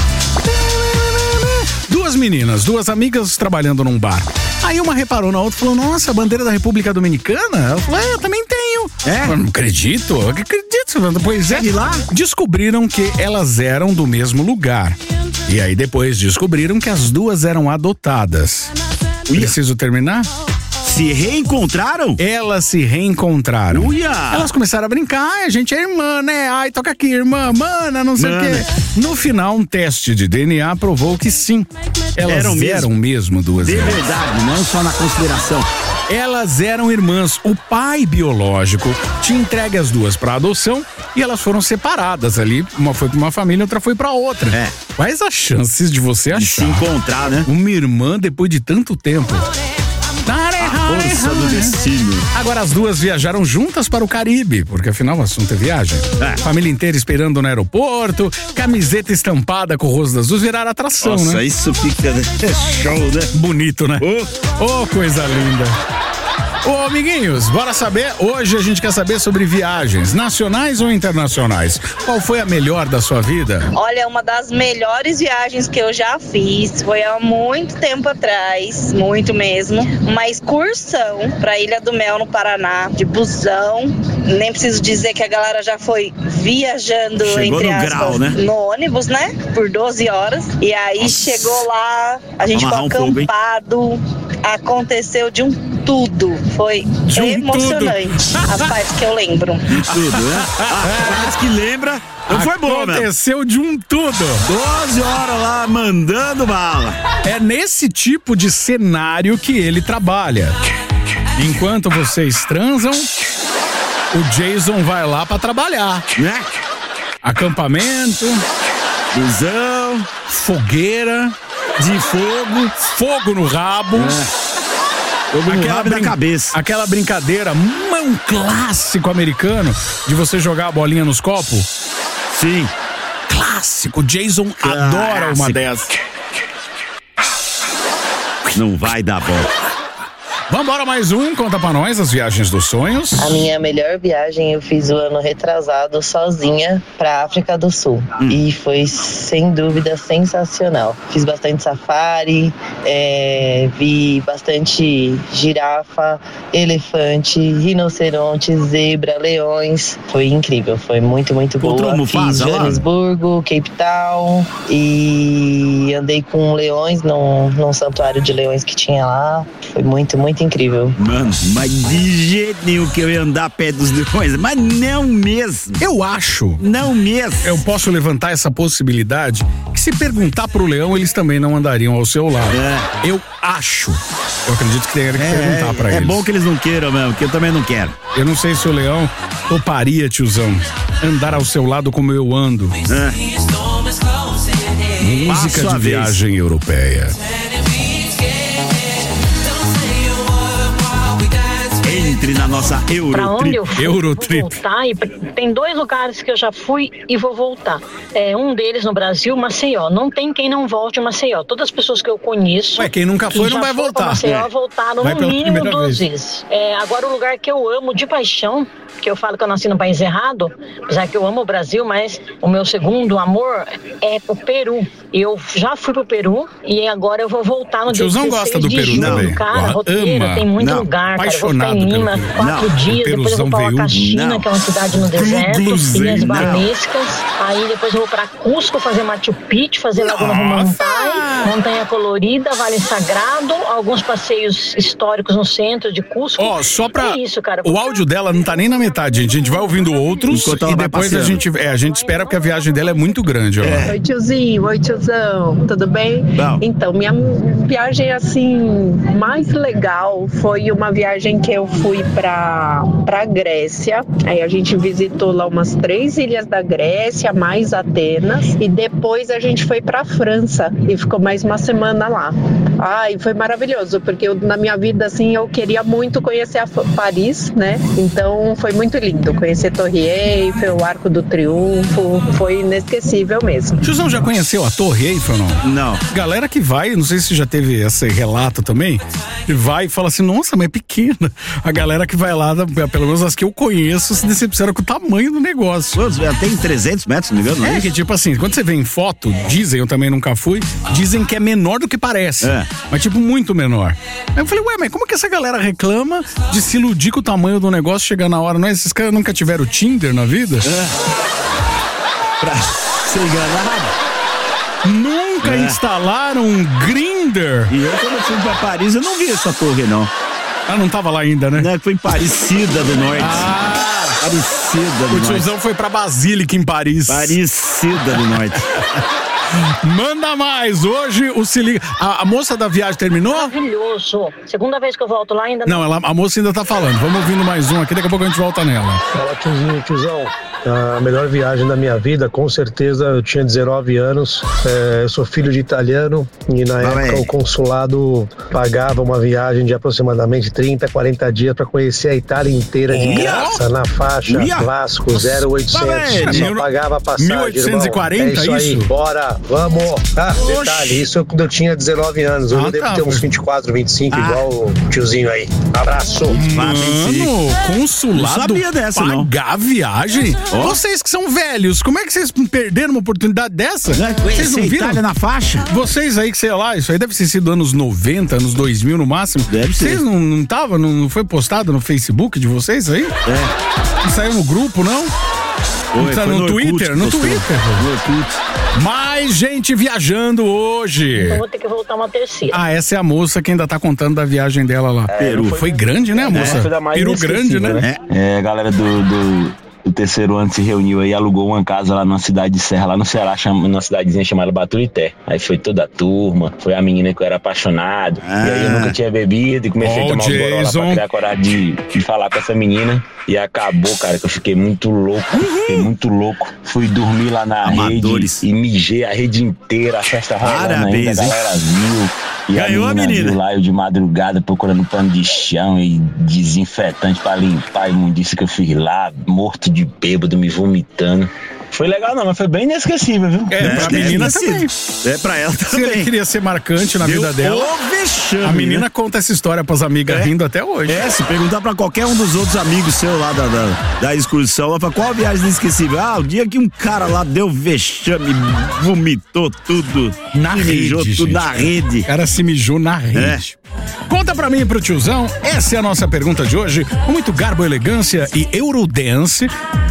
Duas meninas, duas amigas trabalhando num bar. Aí uma reparou na outra e falou, nossa, a bandeira da República Dominicana? Ela falou, é, eu também tenho. É? Eu não acredito, eu acredito. Pois é, lá descobriram que elas eram do mesmo lugar. E aí depois descobriram que as duas eram adotadas. Uia. Preciso terminar? Se reencontraram? Elas se reencontraram. Uia. Elas começaram a brincar. Ai, a gente é irmã, né? Ai, toca aqui, irmã, mana, não sei o quê. No final, um teste de D N A provou que sim. Elas eram mesmo, eram mesmo duas de irmãs. De verdade, não só na consideração. Elas eram irmãs. O pai biológico tinha entregue as duas para adoção e elas foram separadas ali. Uma foi para uma família, outra foi para outra. É. Quais as chances de você achar de se encontrar, né? Uma irmã depois de tanto tempo? A força do destino. Agora as duas viajaram juntas para o Caribe, porque afinal o assunto é viagem. É. Família inteira esperando no aeroporto, camiseta estampada com o rosto das duas viraram atração, Nossa, né? Nossa, isso fica é show, né? Bonito, né? Oh, oh coisa linda. Ô, amiguinhos, bora saber? Hoje a gente quer saber sobre viagens, nacionais ou internacionais. Qual foi a melhor da sua vida? Olha, uma das melhores viagens que eu já fiz foi há muito tempo atrás, muito mesmo, uma excursão pra Ilha do Mel, no Paraná, de busão. Nem preciso dizer que a galera já foi viajando, chegou entre aspas, grau, né? no ônibus, né? Por doze horas. E aí Nossa. chegou lá, a gente ficou um acampado, pouco, aconteceu de um tudo. Foi de um emocionante tudo. A parte que eu lembro. De tudo, né? A parte que lembra, não foi bom, né? Aconteceu de um tudo. doze horas lá, mandando bala. É nesse tipo de cenário que ele trabalha. Enquanto vocês transam, o Jason vai lá pra trabalhar, né? Acampamento, busão, fogueira de fogo, fogo no rabo. É. Aquela, brin- cabeça. aquela brincadeira, um clássico americano de você jogar a bolinha nos copos. Sim. Clássico. Jason Clássico. Adora uma dessas. Não vai dar bom. Vambora, mais um, conta pra nós as viagens dos sonhos. A minha melhor viagem eu fiz o ano retrasado sozinha pra África do Sul. Hum. E foi, sem dúvida, sensacional. Fiz bastante safari, é, vi bastante girafa, elefante, rinoceronte, zebra, leões. Foi incrível, foi muito, muito boa. Fiz Joanesburgo, Cape Town e andei com leões num, num santuário de leões que tinha lá. Foi muito, muito incrível. Mano, mas de jeito nenhum que eu ia andar perto dos leões, mas não mesmo. Eu acho. Não mesmo. Eu posso levantar essa possibilidade que se perguntar pro leão, eles também não andariam ao seu lado. É. Eu acho. Eu acredito que tenha que é, perguntar pra é eles. É bom que eles não queiram mesmo, que eu também não quero. Eu não sei se o leão toparia, tiozão, andar ao seu lado como eu ando. É. Música Passo de viagem vez. Europeia. Entre na nossa Eurotrip. Pra onde eu fui, Eurotrip. Vou voltar, e tem dois lugares que eu já fui e vou voltar. É, um deles no Brasil, Maceió. Não tem quem não volte a Maceió. Todas as pessoas que eu conheço. Ué, quem nunca foi que não vai voltar. Maceió é. voltaram vai no mínimo duas vez. vezes. É, agora, o lugar que eu amo de paixão, que eu falo que eu nasci no país errado, apesar que eu amo o Brasil, mas o meu segundo amor é o Peru. Eu já fui pro Peru e agora eu vou voltar no dia dezesseis gosta do de Peru junho, também. cara. Oh, roteira, ama. tem muito não, lugar, cara. Eu vou ficar em Lima quatro não, dias, depois eu vou pra Huacachina, que é uma cidade no deserto, Ilhas Balescas. Aí depois eu vou pra Cusco fazer Machu Picchu, fazer Laguna Humantai, Montanha Colorida, Vale Sagrado, alguns passeios históricos no centro de Cusco. Ó, oh, só pra... É isso, cara. O áudio dela não tá nem na metade, gente. A gente vai ouvindo outros e depois a gente, é, a gente espera, porque a viagem dela é muito grande. Ó. É. Oi, tiozinho. Oi, tiozão. Tudo bem? Não. Então, minha viagem, assim, mais legal foi uma viagem que eu fui pra, pra pra Grécia. Aí a gente visitou lá umas três ilhas da Grécia, mais Atenas, e depois a gente foi pra França e ficou mais uma semana lá. Ai, foi maravilhoso, porque eu, na minha vida, assim, eu queria muito conhecer a Paris, né? Então foi muito lindo conhecer Torre Eiffel, o Arco do Triunfo, foi inesquecível mesmo. Tiozão, já conheceu a Torre Eiffel, não? Não. Galera que vai, não sei se já teve esse relato também, que vai e fala assim, nossa, mas é pequena. A galera que vai lá, pelo menos as que eu conheço, se decepciona com o tamanho do negócio. Tem trezentos metros, não me engano, não é? É que tipo assim, quando você vê em foto, dizem, eu também nunca fui, dizem que é menor do que parece. É. Mas tipo, muito menor. Aí eu falei, ué, mas como que essa galera reclama de se iludir com o tamanho do negócio, chegar na hora? Não é? Esses caras nunca tiveram Tinder na vida? É. Pra ser enganado? Nunca é. instalaram um Grindr? E eu, quando fui pra Paris, eu não vi essa torre, não. Ah, não tava lá ainda, né? Não, foi em Parecida do Norte. Ah, Parecida do o Norte. O tiozão foi pra Basílica, em Paris. Parecida do Norte. Manda mais, hoje o se liga. A, a moça da viagem terminou? Maravilhoso. Segunda vez que eu volto lá ainda não. Não, ela, a moça ainda tá falando. Vamos ouvindo mais um aqui, daqui a pouco a gente volta nela. Fala, tiozinho, tiozão. A melhor viagem da minha vida, com certeza, eu tinha dezenove anos, é, eu sou filho de italiano e na ah, época é. o consulado pagava uma viagem de aproximadamente trinta, quarenta dias para conhecer a Itália inteira de graça, na faixa Ia. Vasco zero oitocentos, eu só pagava a passagem. mil oitocentos e quarenta, é isso aí, isso? bora, vamos. Ah, detalhe, isso quando eu tinha dezenove anos, hoje ah, eu devo tá, ter uns vinte e quatro, vinte e cinco, ah. igual o tiozinho aí. Abraço. Mano, consulado não sabia dessa, pagar não. viagem? Oh. Vocês que são velhos, como é que vocês perderam uma oportunidade dessa? É, vocês não viram? Itália na faixa? Vocês aí que, sei lá, isso aí deve ter sido anos noventa, anos dois mil no máximo. Deve vocês ser. não não tava, não, não foi postado no Facebook de vocês aí? É. Não saiu no grupo, não? Foi, tá foi no, no Twitter? Orkut, no postou. Twitter? No Orkut. Mais gente viajando hoje. Então vou ter que voltar uma terceira. Ah, essa é a moça que ainda tá contando da viagem dela lá. É, Peru. Foi, foi grande, né, moça? É, Peru grande, né? né? É, galera do... do... O terceiro ano se reuniu aí, alugou uma casa lá numa cidade de Serra, lá no Ceará, chama, numa cidadezinha chamada Baturité. Aí foi toda a turma, foi a menina que eu era apaixonado. Ah. E aí eu nunca tinha bebido e comecei oh, a tomar uns goró lá pra criar coragem de, de falar com essa menina. E acabou, cara, que eu fiquei muito louco, uhum. fiquei muito louco. Fui dormir lá na Amadores. rede e mijei a rede inteira, a festa rolando ainda, a galera viu. E ganhou a menina, a menina. Viu lá eu de madrugada procurando pano de chão e desinfetante pra limpar a imundice que eu fiz lá, morto de bêbado, me vomitando. Foi legal não, mas foi bem inesquecível, viu? É, é pra menina também. É pra ela também. Se ele queria ser marcante na Deu vida dela, vexame, a menina né? conta essa história pras amigas é. rindo até hoje. É, se perguntar pra qualquer um dos outros amigos seus lá da, da, da excursão, ela fala, qual viagem inesquecível? Ah, o dia que um cara lá deu vexame, vomitou tudo. Na rede, mijou tudo gente. na rede. O cara se mijou na rede. É. Conta pra mim e pro tiozão, essa é a nossa pergunta de hoje, com muito garbo, elegância e Eurodance.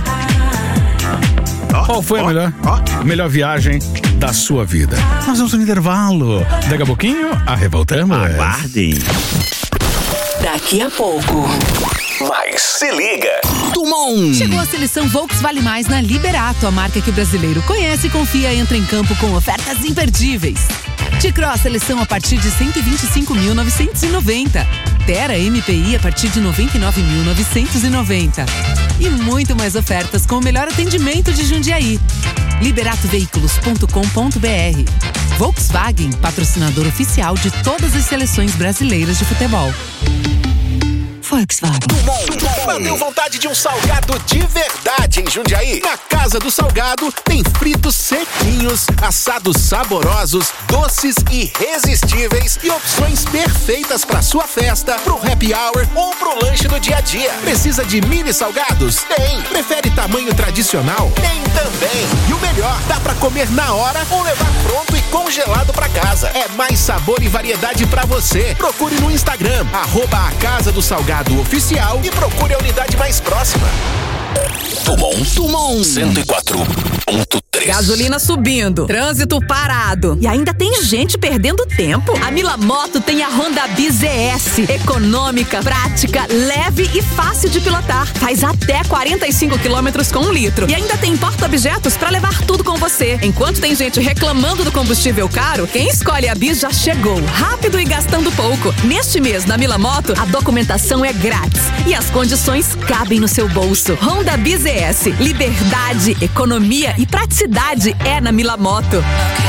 Oh, Qual foi oh, a melhor, oh. melhor viagem da sua vida? Nós vamos no intervalo. Daqui a pouquinho, arrevoltamos. Aguardem. Daqui a pouco. Mas se liga. Tumon. Chegou a seleção Volks Vale Mais na Liberato, a marca que o brasileiro conhece e confia, entra em campo com ofertas imperdíveis. T-Cross seleção a partir de cento e vinte e cinco mil novecentos e noventa. Terra M P I a partir de noventa e nove mil novecentos e noventa. E muito mais ofertas com o melhor atendimento de Jundiaí. liberato veículos ponto com ponto b r. Volkswagen, patrocinador oficial de todas as seleções brasileiras de futebol. Volkswagen. Bateu vontade de um salgado de verdade em Jundiaí? Na Casa do Salgado tem fritos sequinhos, assados saborosos, doces irresistíveis e opções perfeitas para sua festa, pro happy hour ou pro lanche do dia a dia. Precisa de mini salgados? Tem. Prefere tamanho tradicional? Tem também. E o melhor, dá para comer na hora ou levar pronto e congelado para casa. É mais sabor e variedade para você. Procure no Instagram, arroba a Casa do Salgado Oficial e procure a unidade mais próxima. Tumon, Tumon cento e quatro ponto três. três. Gasolina subindo, trânsito parado e ainda tem gente perdendo tempo. A Milamoto tem a Honda Biz E S, econômica, prática, leve e fácil de pilotar. Faz até quarenta e cinco quilômetros com um litro e ainda tem porta-objetos para levar tudo com você. Enquanto tem gente reclamando do combustível caro, quem escolhe a Biz já chegou, rápido e gastando pouco. Neste mês na Milamoto, a documentação é grátis e as condições cabem no seu bolso. Honda Biz E S, liberdade, economia e praticidade é na Milamoto.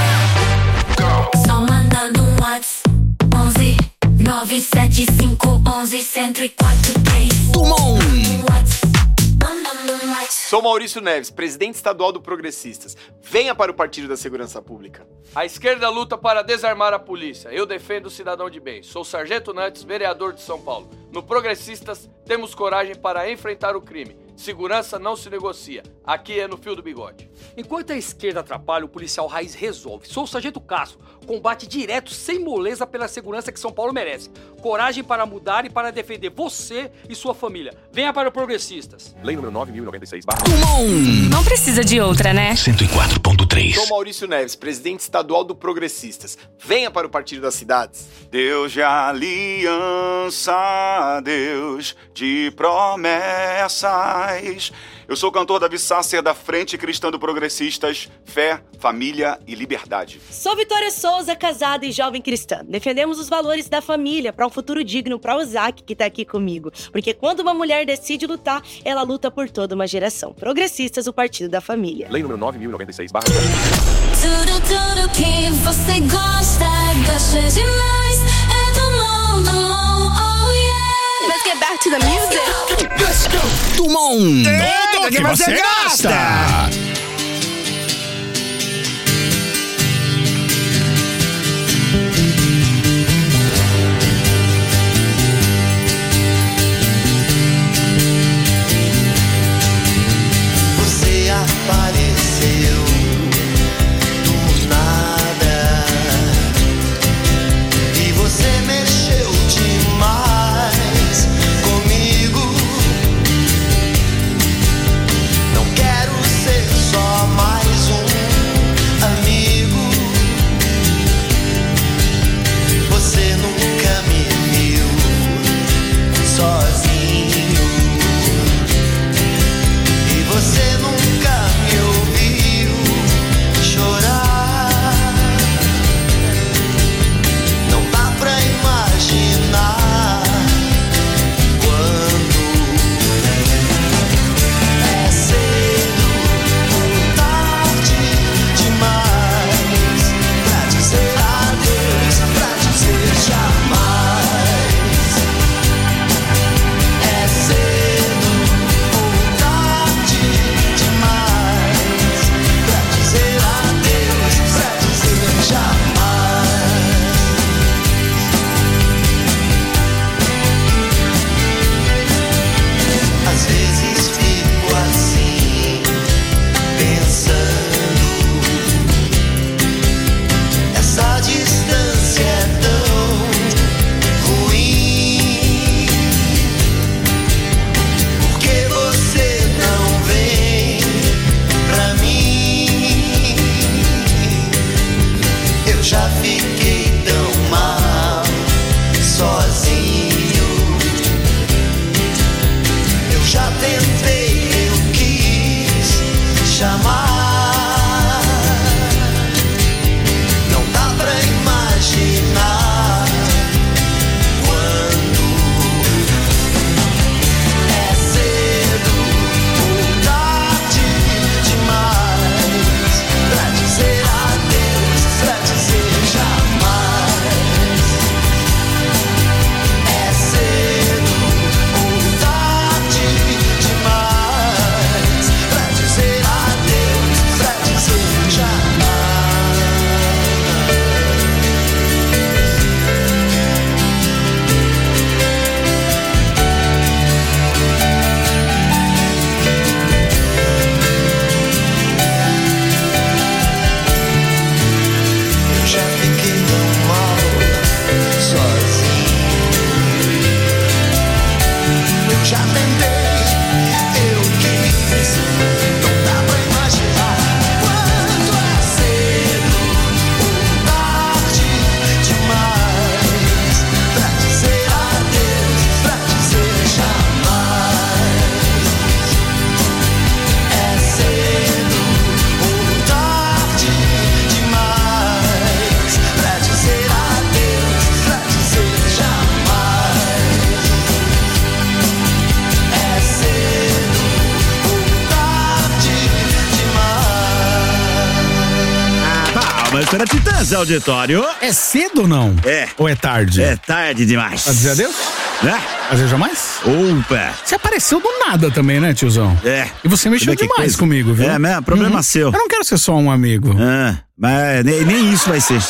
Só mandando um WhatsApp onze nove sete cinco onze cento e quatro três. Tumon! Sou Maurício Neves, presidente estadual do Progressistas. Venha para o Partido da Segurança Pública. A esquerda luta para desarmar a polícia. Eu defendo o cidadão de bem. Sou Sargento Nantes, vereador de São Paulo. No Progressistas, temos coragem para enfrentar o crime. Segurança não se negocia. Aqui é no fio do bigode. Enquanto a esquerda atrapalha, o policial raiz resolve. Sou o Sargento Castro. Combate direto, sem moleza, pela segurança que São Paulo merece. Coragem para mudar e para defender você e sua família. Venha para o Progressistas. Lei número nove mil e noventa e seis. Não precisa de outra, né? cento e quatro ponto três. Sou Maurício Neves, presidente estadual do Progressistas. Venha para o Partido das Cidades. Deus de aliança, Deus de promessas. Eu sou o cantor Davi Sasser, da Frente Cristã do Progressistas, Fé, Família e Liberdade. Sou Vitória Souza, casada e jovem cristã. Defendemos os valores da família para um futuro digno para o Isaac, que tá aqui comigo. Porque quando uma mulher decide lutar, ela luta por toda uma geração. Progressistas, o Partido da Família. Lei número nove mil e noventa e seis. Tudo, tudo que você gosta, gosta demais, é do mundo, oh yeah. Let's get back to the music. Let's go! Tumon! Tudo que você gosta! Você apareceu do nada e você mexeu demais comigo. Não quero ser Sexta-feira, Titãs, auditório. É cedo ou não? É. Ou é tarde? É tarde demais. Pra dizer adeus? É. Deseja mais? Opa. Você apareceu do nada também, né, tiozão? É. E você mexeu demais coisa? comigo, viu? É mesmo, problema uhum. seu. Eu não quero ser só um amigo. Ah, mas nem, nem isso vai ser.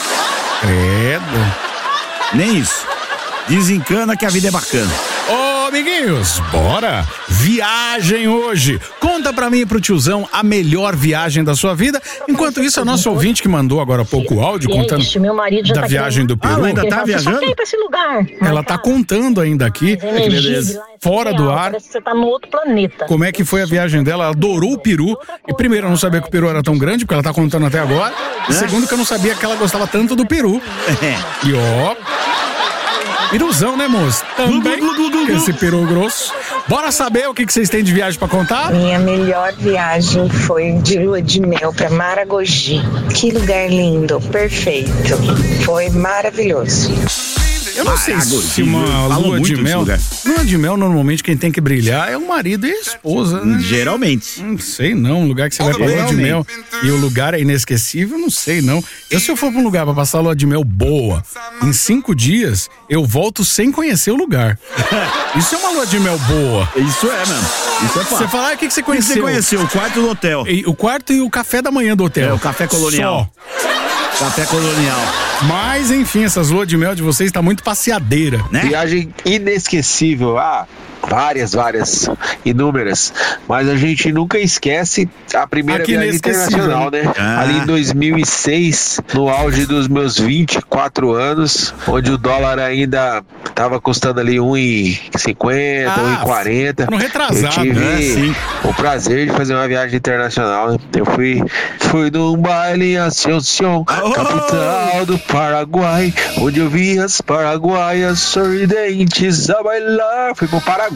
Credo. Nem isso. Desencana que a vida é bacana. Ô, amiguinhos, bora! Viagem hoje! Conta pra mim e pro tiozão a melhor viagem da sua vida. Enquanto isso, a nossa ouvinte que mandou agora há pouco o áudio E contando é isso, meu marido já da tá viagem do Peru. Ah, ainda tá Ele fala, viajando? Você só quer ir pra esse lugar. Ela tá contando ainda aqui, Mas a energia de lá é fora do surreal, ar, parece que você tá no outro planeta. como é que foi a viagem dela. Ela adorou o peru. E primeiro, eu não sabia que o peru era tão grande, porque ela tá contando até agora. E segundo, que eu não sabia que ela gostava tanto do peru. E ó... Peruzão, né, moço? Também com esse peru grosso. Bora saber o que, que vocês têm de viagem pra contar? Minha melhor viagem foi de lua de mel pra Maragogi. Que lugar lindo, perfeito. Foi maravilhoso. Eu não sei se uma lua de mel... Lua de mel, normalmente, quem tem que brilhar é o marido e a esposa, né? Geralmente. Não sei não, um lugar que você vai pra lua de mel e o lugar é inesquecível, não sei não. Eu, se eu for pra um lugar pra passar lua de mel boa, em cinco dias, eu volto sem conhecer o lugar. Isso é uma lua de mel boa. Isso é, mano. Isso é fato. Você fala, ah, o que, que você O que conheceu? você conheceu? O quarto do hotel. E, o quarto e o café da manhã do hotel. É, o café colonial. Só. Café colonial. Mas, enfim, essas luas de mel de vocês está muito passeadeira, né? Viagem inesquecível. Ah, várias, várias, inúmeras. Mas a gente nunca esquece a primeira Aqui viagem internacional, né? Ah. Ali em dois mil e seis, no auge dos meus vinte e quatro anos, onde o dólar ainda estava custando ali um real e cinquenta, Ah, um real e quarenta. no retrasado, eu tive né? Sim. o prazer de fazer uma viagem internacional, né? Eu fui, fui num baile em Asunción, capital do Paraguai, onde eu vi as paraguaias sorridentes a bailar. Fui pro Paraguai.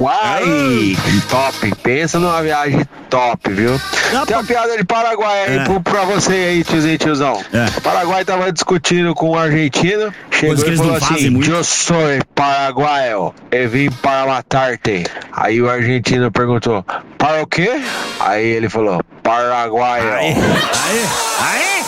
Top. Pensa numa viagem top, viu? Tem uma piada de Paraguai aí É. pro- pra você aí, tiozinho e tiozão. É. O Paraguai tava discutindo com o argentino. Chegou Coisa que e eles falou não fazem assim: muito. Eu sou paraguaio, eu vim para matar-te. Aí o argentino perguntou: Para o quê? Aí ele falou: Paraguaio. Aê, aê,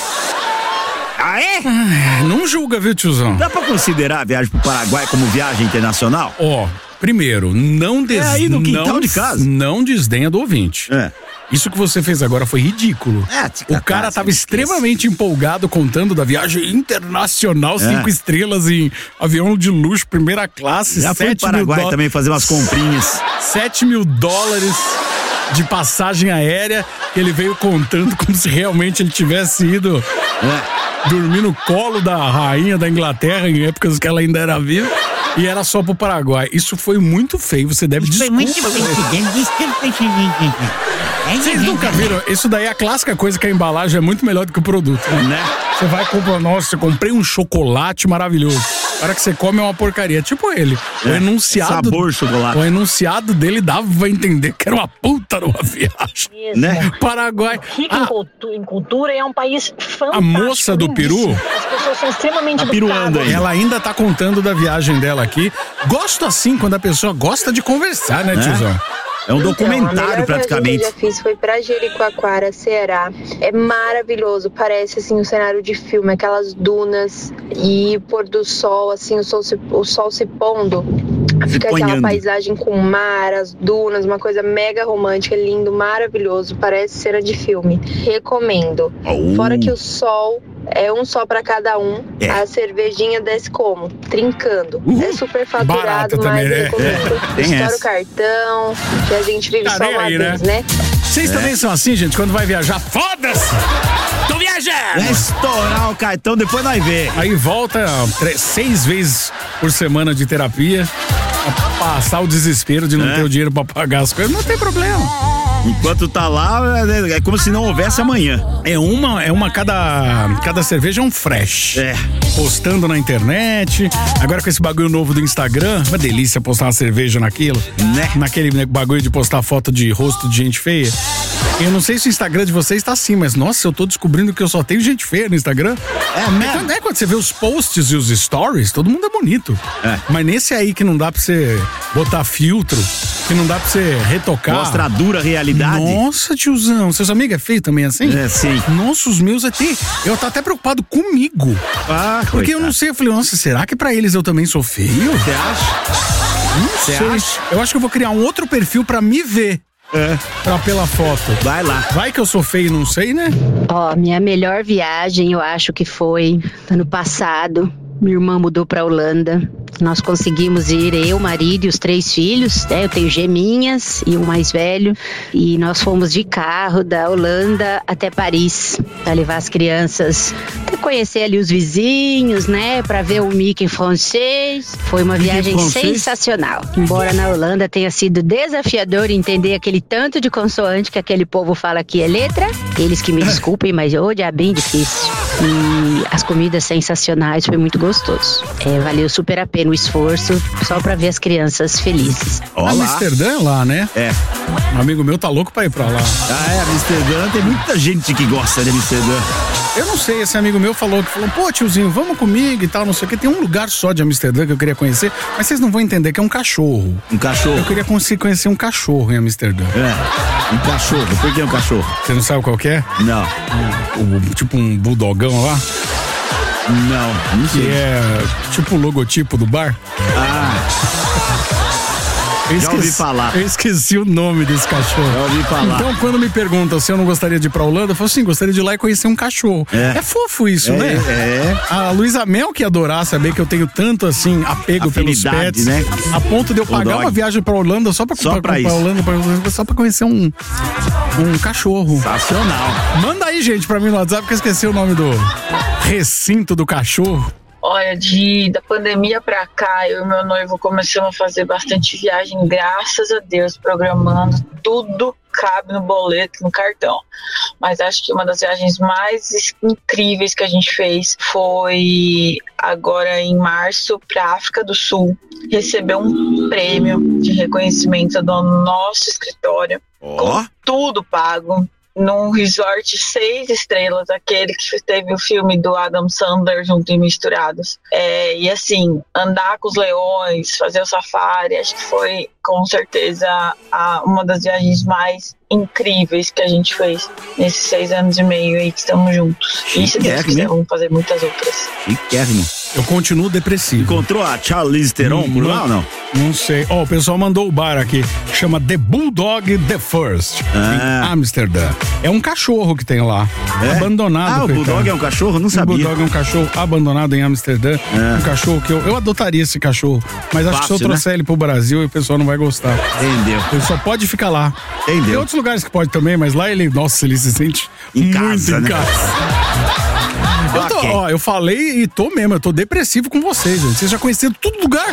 aê. Ah, não julga, viu, tiozão? Dá pra considerar a viagem pro Paraguai como viagem internacional? Ó, primeiro, não des... É aí no quintal não, de casa. Não desdenha do ouvinte. É. Isso que você fez agora foi ridículo. É, O cara tava extremamente empolgado contando da viagem internacional, É. cinco estrelas em avião de luxo, primeira classe, Já fui sete pro mil Paraguai dó- também fazer umas comprinhas. sete mil dólares de passagem aérea que ele veio contando como se realmente ele tivesse ido É. dormir no colo da rainha da Inglaterra em épocas que ela ainda era viva. E era só pro Paraguai. Isso foi muito feio. Você deve Foi muito desculpa, feio. Vocês nunca viram? Isso daí é a clássica coisa que a embalagem é muito melhor do que o produto, né? Você vai comprar, nossa, eu comprei um chocolate maravilhoso. A hora que você come é uma porcaria. Tipo ele. O É, enunciado. sabor chocolate. O enunciado dele dava a entender que era uma puta numa viagem. Né? Paraguai. Rico em, cultu- em cultura e é um país fantástico. A moça do Peru, lindíssimo. As pessoas são extremamente educadas. ela ainda tá contando da viagem dela aqui. Gosto assim quando a pessoa gosta de conversar, né, Né? tiozão? É um Então, documentário a melhor praticamente. viagem que eu já fiz foi pra Jericoacoara, Ceará. É maravilhoso, parece assim um cenário de filme, aquelas dunas e pôr do sol, assim, o sol se, o sol se pondo. Fica aquela Banhando. paisagem com o mar, as dunas, uma coisa mega romântica, lindo, maravilhoso, parece cena de filme. Recomendo. Oh. Fora que o sol é um só pra cada um, É. a cervejinha desce como? Trincando. Uhum. É super Barata faturado, mas também, né? recomendo. Tem Estoura essa. o cartão, que a gente vive Tá só nem uma aí, vez, né? né? Vocês também são assim, gente? Quando vai viajar, foda-se! Tô viajando! É estourar o cartão, depois nós vê. Aí volta três, seis vezes por semana de terapia pra passar o desespero de não É. ter o dinheiro pra pagar as coisas. Não tem problema. Enquanto tá lá, é é como se não houvesse amanhã. É uma, é uma cada, cada cerveja é um fresh. É. Postando na internet. Agora com esse bagulho novo do Instagram, uma delícia postar uma cerveja naquilo. Né? Naquele bagulho de postar foto de rosto de gente feia. Eu não sei se o Instagram de vocês tá assim, mas nossa, eu tô descobrindo que eu só tenho gente feia no Instagram. É mesmo? É, quando você vê os posts e os stories, todo mundo é bonito. É. Mas nesse aí que não dá pra você botar filtro, que não dá pra você retocar. Mostra a dura realidade. Nossa, tiozão. Seus amigos é feio também assim? É, sim. Nossa, os meus é ter. Eu tô até preocupado comigo. Ah, Porque coitado. eu não sei, eu falei, nossa, será que pra eles eu também sou feio? Você acha? Não Você sei. acha? Eu acho que eu vou criar um outro perfil pra me ver. É. Pra pela foto. Vai lá. Vai que eu sou feio, não sei, né? Ó, minha melhor viagem eu acho que foi ano passado. Minha irmã mudou pra Holanda. Nós conseguimos ir, eu, marido e os três filhos, né? Eu tenho gêmeas e um mais velho. E nós fomos de carro da Holanda até Paris, pra levar as crianças, pra conhecer ali os vizinhos, né? Pra ver o Mickey francês. Foi uma viagem francês? sensacional. Embora na Holanda tenha sido desafiador entender aquele tanto de consoante que aquele povo fala que é letra. Eles que me desculpem, mas hoje é bem difícil. E as comidas sensacionais, foi muito gostoso. É, valeu super a pena o esforço, só pra ver as crianças felizes. Olá. Amsterdã é lá, né? É. Um amigo meu tá louco pra ir pra lá. Ah, é, Amsterdã, tem muita gente que gosta de Amsterdã. Eu não sei, esse amigo meu falou que falou, pô, tiozinho, vamos comigo e tal, não sei o que. Tem um lugar só de Amsterdã que eu queria conhecer, mas vocês não vão entender que é um cachorro. Um cachorro? Eu queria conhecer um cachorro em Amsterdã. É, um cachorro. Por que um cachorro? Você não sabe qual que é? Não. Um, um, tipo um bulldogão lá? Não, não sei. Que é tipo o logotipo do bar. Ah. Eu Já esqueci, ouvi falar. Eu esqueci o nome desse cachorro. Já ouvi falar. Então, quando me perguntam se eu não gostaria de ir pra Holanda, eu falo assim, gostaria de ir lá e conhecer um cachorro. É, é fofo isso, é, né? É. A Luísa Mel que ia adorar saber que eu tenho tanto, assim, apego pelos pets, né? A ponto de eu pagar uma viagem pra Holanda só pra, só pra, pra, pra isso. Holanda, pra, só pra conhecer um, um cachorro. Sensacional. Manda aí, gente, pra mim no WhatsApp, que eu esqueci o nome do recinto do cachorro. Olha, de, da pandemia pra cá, eu e meu noivo começamos a fazer bastante viagem, graças a Deus, programando, tudo cabe no boleto, no cartão. Mas acho que uma das viagens mais incríveis que a gente fez foi agora em março pra África do Sul, receber um prêmio de reconhecimento do nosso escritório, oh. com tudo pago. Num resort seis estrelas, aquele que teve o filme do Adam Sandler junto e misturados. É, e assim, andar com os leões, fazer o safari, acho que foi com certeza a, uma das viagens mais incríveis que a gente fez nesses seis anos e meio aí que estamos juntos. E se Deus quiser, vamos fazer muitas outras. Chiquérrimo. Eu continuo depressivo. Encontrou a Charlize Theron Hum, por não- lá ou não? Não sei. Ó, o pessoal mandou o bar aqui. Chama The Bulldog The First. Ah. Em Amsterdã. É um cachorro que tem lá. É? Abandonado. Ah, o coitado. Bulldog é um cachorro? Não sabia. O Bulldog é um cachorro abandonado em Amsterdã. É. Um cachorro que eu, eu adotaria esse cachorro. Mas acho que se eu Fácil, trouxer ele pro Brasil, o pessoal não vai gostar. Entendeu. Ele só pode ficar lá. Entendeu. Tem outros lugares que pode também, mas lá ele, nossa, ele se sente Em muito casa, em né? casa. Eu, tô, Ok. ó, eu falei e tô mesmo, eu tô depressivo com vocês, gente. Vocês já conheceram todo lugar.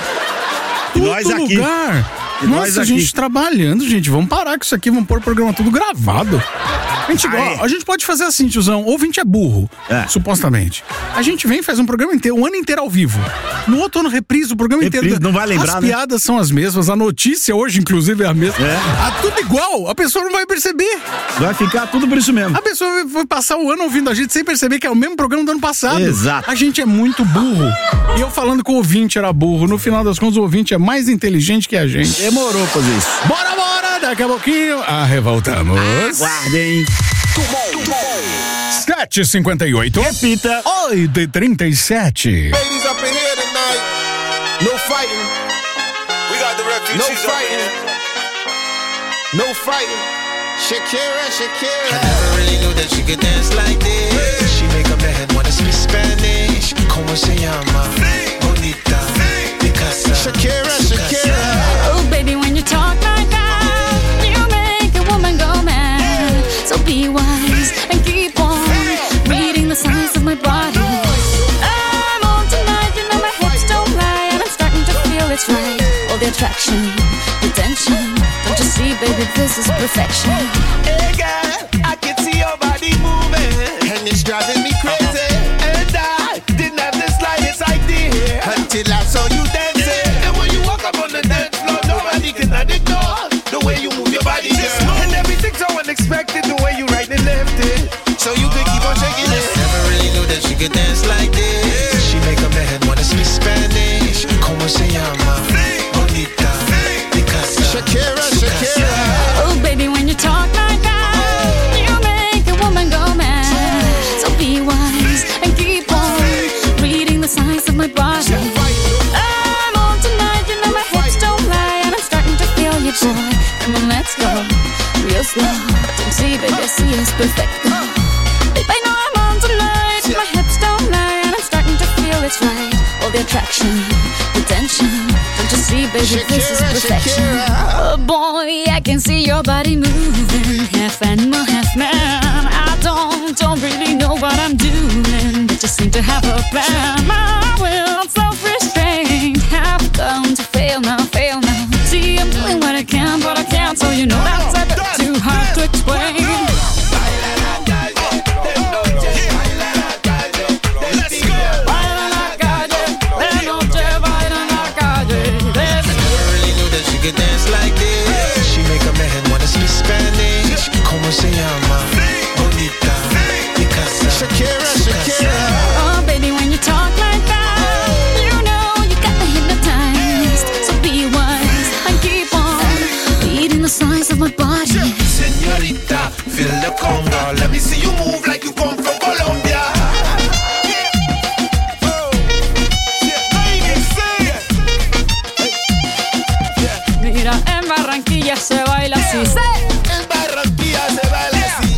E Todo nós aqui. lugar. E nós Nossa, a aqui. gente trabalhando, gente. Vamos parar com isso aqui, vamos pôr o programa tudo gravado. A gente, ó, a gente pode fazer assim, tiozão. O ouvinte é burro, supostamente. A gente vem e faz um programa inteiro, um ano inteiro ao vivo. No outro ano reprisa o programa Reprise, inteiro. não vai lembrar, As né? piadas são as mesmas, a notícia hoje, inclusive, é a mesma. É. Ah, tudo igual, a pessoa não vai perceber. Vai ficar tudo por isso mesmo. A pessoa vai- vai passar o ano ouvindo a gente sem perceber que é o mesmo programa do ano passado. Exato. A gente é muito burro. E eu falando que o ouvinte era burro, no final das contas o ouvinte é mais inteligente que a gente. Demorou fazer isso. Bora, bora! Daqui a pouquinho, arrevoltamos. Guardem. sete e cinquenta e oito. Repita. oito e trinta e sete. Ladies up in here tonight. No fighting. We got the refugees. No fighting. No fighting. Shakira, Shakira. I never really knew that she could dance like this. She make a man wanna speak Spanish. Como se llama? Bonita. Picasa. Shakira, Shakira. Oh, baby, when you talk like that, you make a woman go mad. So be wise and keep on reading the signs of my body. I'm on tonight, you know my hips don't lie, and I'm starting to feel it's right. All the attraction, the tension. Don't you see, baby, this is perfection. Hey girl, I can see your body moving, and it's driving me crazy. And I didn't have the slightest idea until I saw you dancing. And when you walk up on the dance floor, nobody can ignore the way you move your body, girl. And everything's so unexpected slow. Don't see, baby, see it's perfecto. Babe, I know I'm on tonight. My hips don't lie, and I'm starting to feel it's right. All the attraction, the tension. Don't you see, baby, this is perfection. Oh boy, I can see your body moving, half animal, half man. I don't, don't really know what I'm doing, but just seem to have a plan. My will, self-restraint, have come to fail now, fail now. See, I'm doing what I can, but I can't, so you know that's a bit too hard to explain. Dance like this. She make a man wanna speak Spanish. Como se llama? Bonita. Picasa. Shakira, Shakira. Oh, baby, when you talk like that, you know you got me hypnotized. So be wise and keep on beating the size of my body. Señorita, feel the conga. Let me see you move like you come from Colombia. Mira, en Barranquilla se baila así. En Barranquilla se baila así.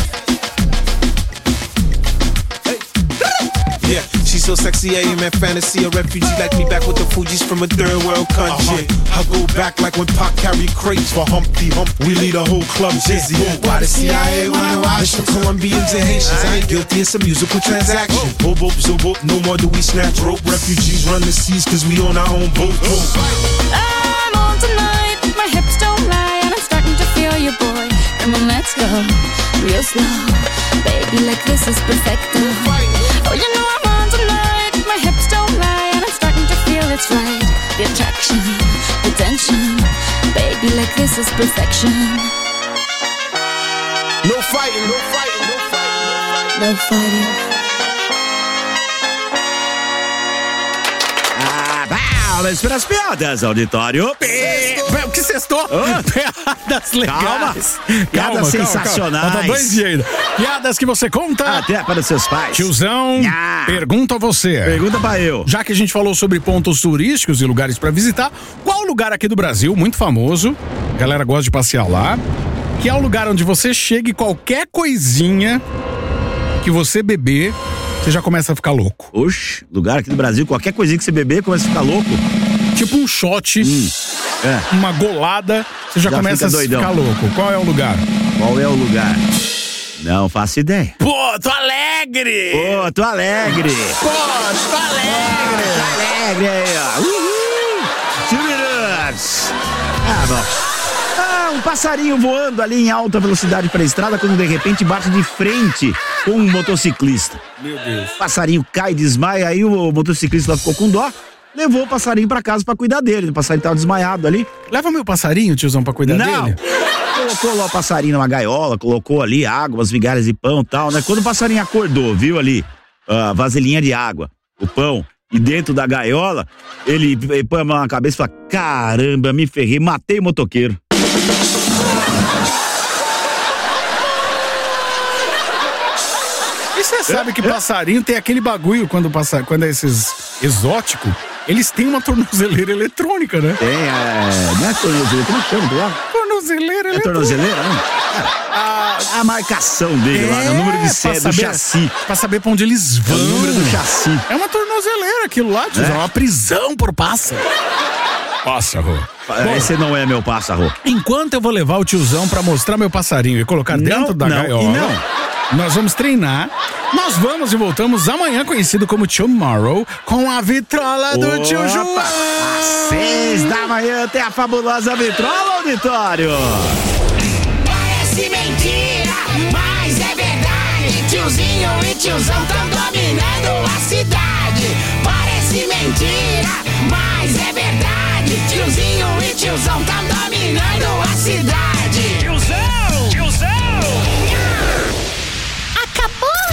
Yeah, she's so sexy, I am in fantasy. A refugee like me back with the Fugees from a third world country. Uh-huh. I go back like when Pac carried crates for Humpty Hump. We lead a whole club dizzy. Why the C I A wanna watch the Colombians and Haitians? I ain't guilty, it's a musical transaction. Boop, boop, so boop, no more do we snatch rope. Refugees run the seas cause we on our own boat. I'm on tonight, my hips don't lie, and I'm starting to feel you, boy. Come on, let's go, real slow. Baby, like this is perfecto. Oh, you know I'm on tonight, my hips don't lie, and I'm starting to feel it's right. The attraction, the tension. Baby, like this is perfection. No fighting, no fighting, no fighting, no fighting. Vamos para as piadas, auditório. O que sextou? Oh. Piadas legais. Calma. Piadas calma, sensacionais. Falta dois dias ainda. Piadas que você conta. Até para os seus pais. Tiozão, ah. pergunta a você. Pergunta para eu. Já que a gente falou sobre pontos turísticos e lugares para visitar, qual lugar aqui do Brasil, muito famoso, a galera gosta de passear lá, que é o lugar onde você chega e qualquer coisinha que você beber, você já começa a ficar louco. Oxe, lugar aqui do Brasil, qualquer coisinha que você beber, começa a ficar louco. Tipo um shot, hum, é. uma golada, você já, já começa a ficar louco. Qual é o lugar? Qual é o lugar? Não faço ideia. Porto Alegre! Porto Alegre! Porto Alegre! Porto Alegre aí, ó. Uhul! Two minutos! Ah, bom. Ah, um passarinho voando ali em alta velocidade para a estrada quando de repente bate de frente com um motociclista. Meu Deus. O passarinho cai, desmaia, aí o motociclista ficou com dó, levou o passarinho para casa para cuidar dele. O passarinho tava desmaiado ali. Leva meu passarinho, tiozão, para cuidar Não. dele? Colocou lá o passarinho numa gaiola, colocou ali água, umas migalhas de pão e tal, né? Quando o passarinho acordou, viu ali a vasilhinha de água, o pão, e dentro da gaiola, ele, ele põe a mão na cabeça e fala: caramba, me ferrei, matei o motoqueiro. E você sabe que passarinho tem aquele bagulho quando, passa, quando é esses exóticos, eles têm uma tornozeleira eletrônica, né? Tem, é. Não é tornozeleira, como chama lá? Tornozeleira é eletrônica. É tornozeleira, né? A, a marcação dele é, lá, no número de série do chassi. Pra saber pra onde eles vão. É o número do chassi. É uma tornozeleira aquilo lá, tio. É uma prisão por pássaro. Pássaro. Bom, esse não é meu pássaro. Enquanto eu vou levar o tiozão pra mostrar meu passarinho e colocar não, dentro da não, gaiola, não. nós vamos treinar. Nós vamos e voltamos amanhã, conhecido como Tomorrow, com a vitrola do Opa, tio João. Às seis da manhã tem a fabulosa vitrola, auditório. Parece mentira, mas é verdade. Tiozinho e tiozão tão dominando a cidade. Parece mentira, mas é verdade. Tiozinho e tiozão tão dominando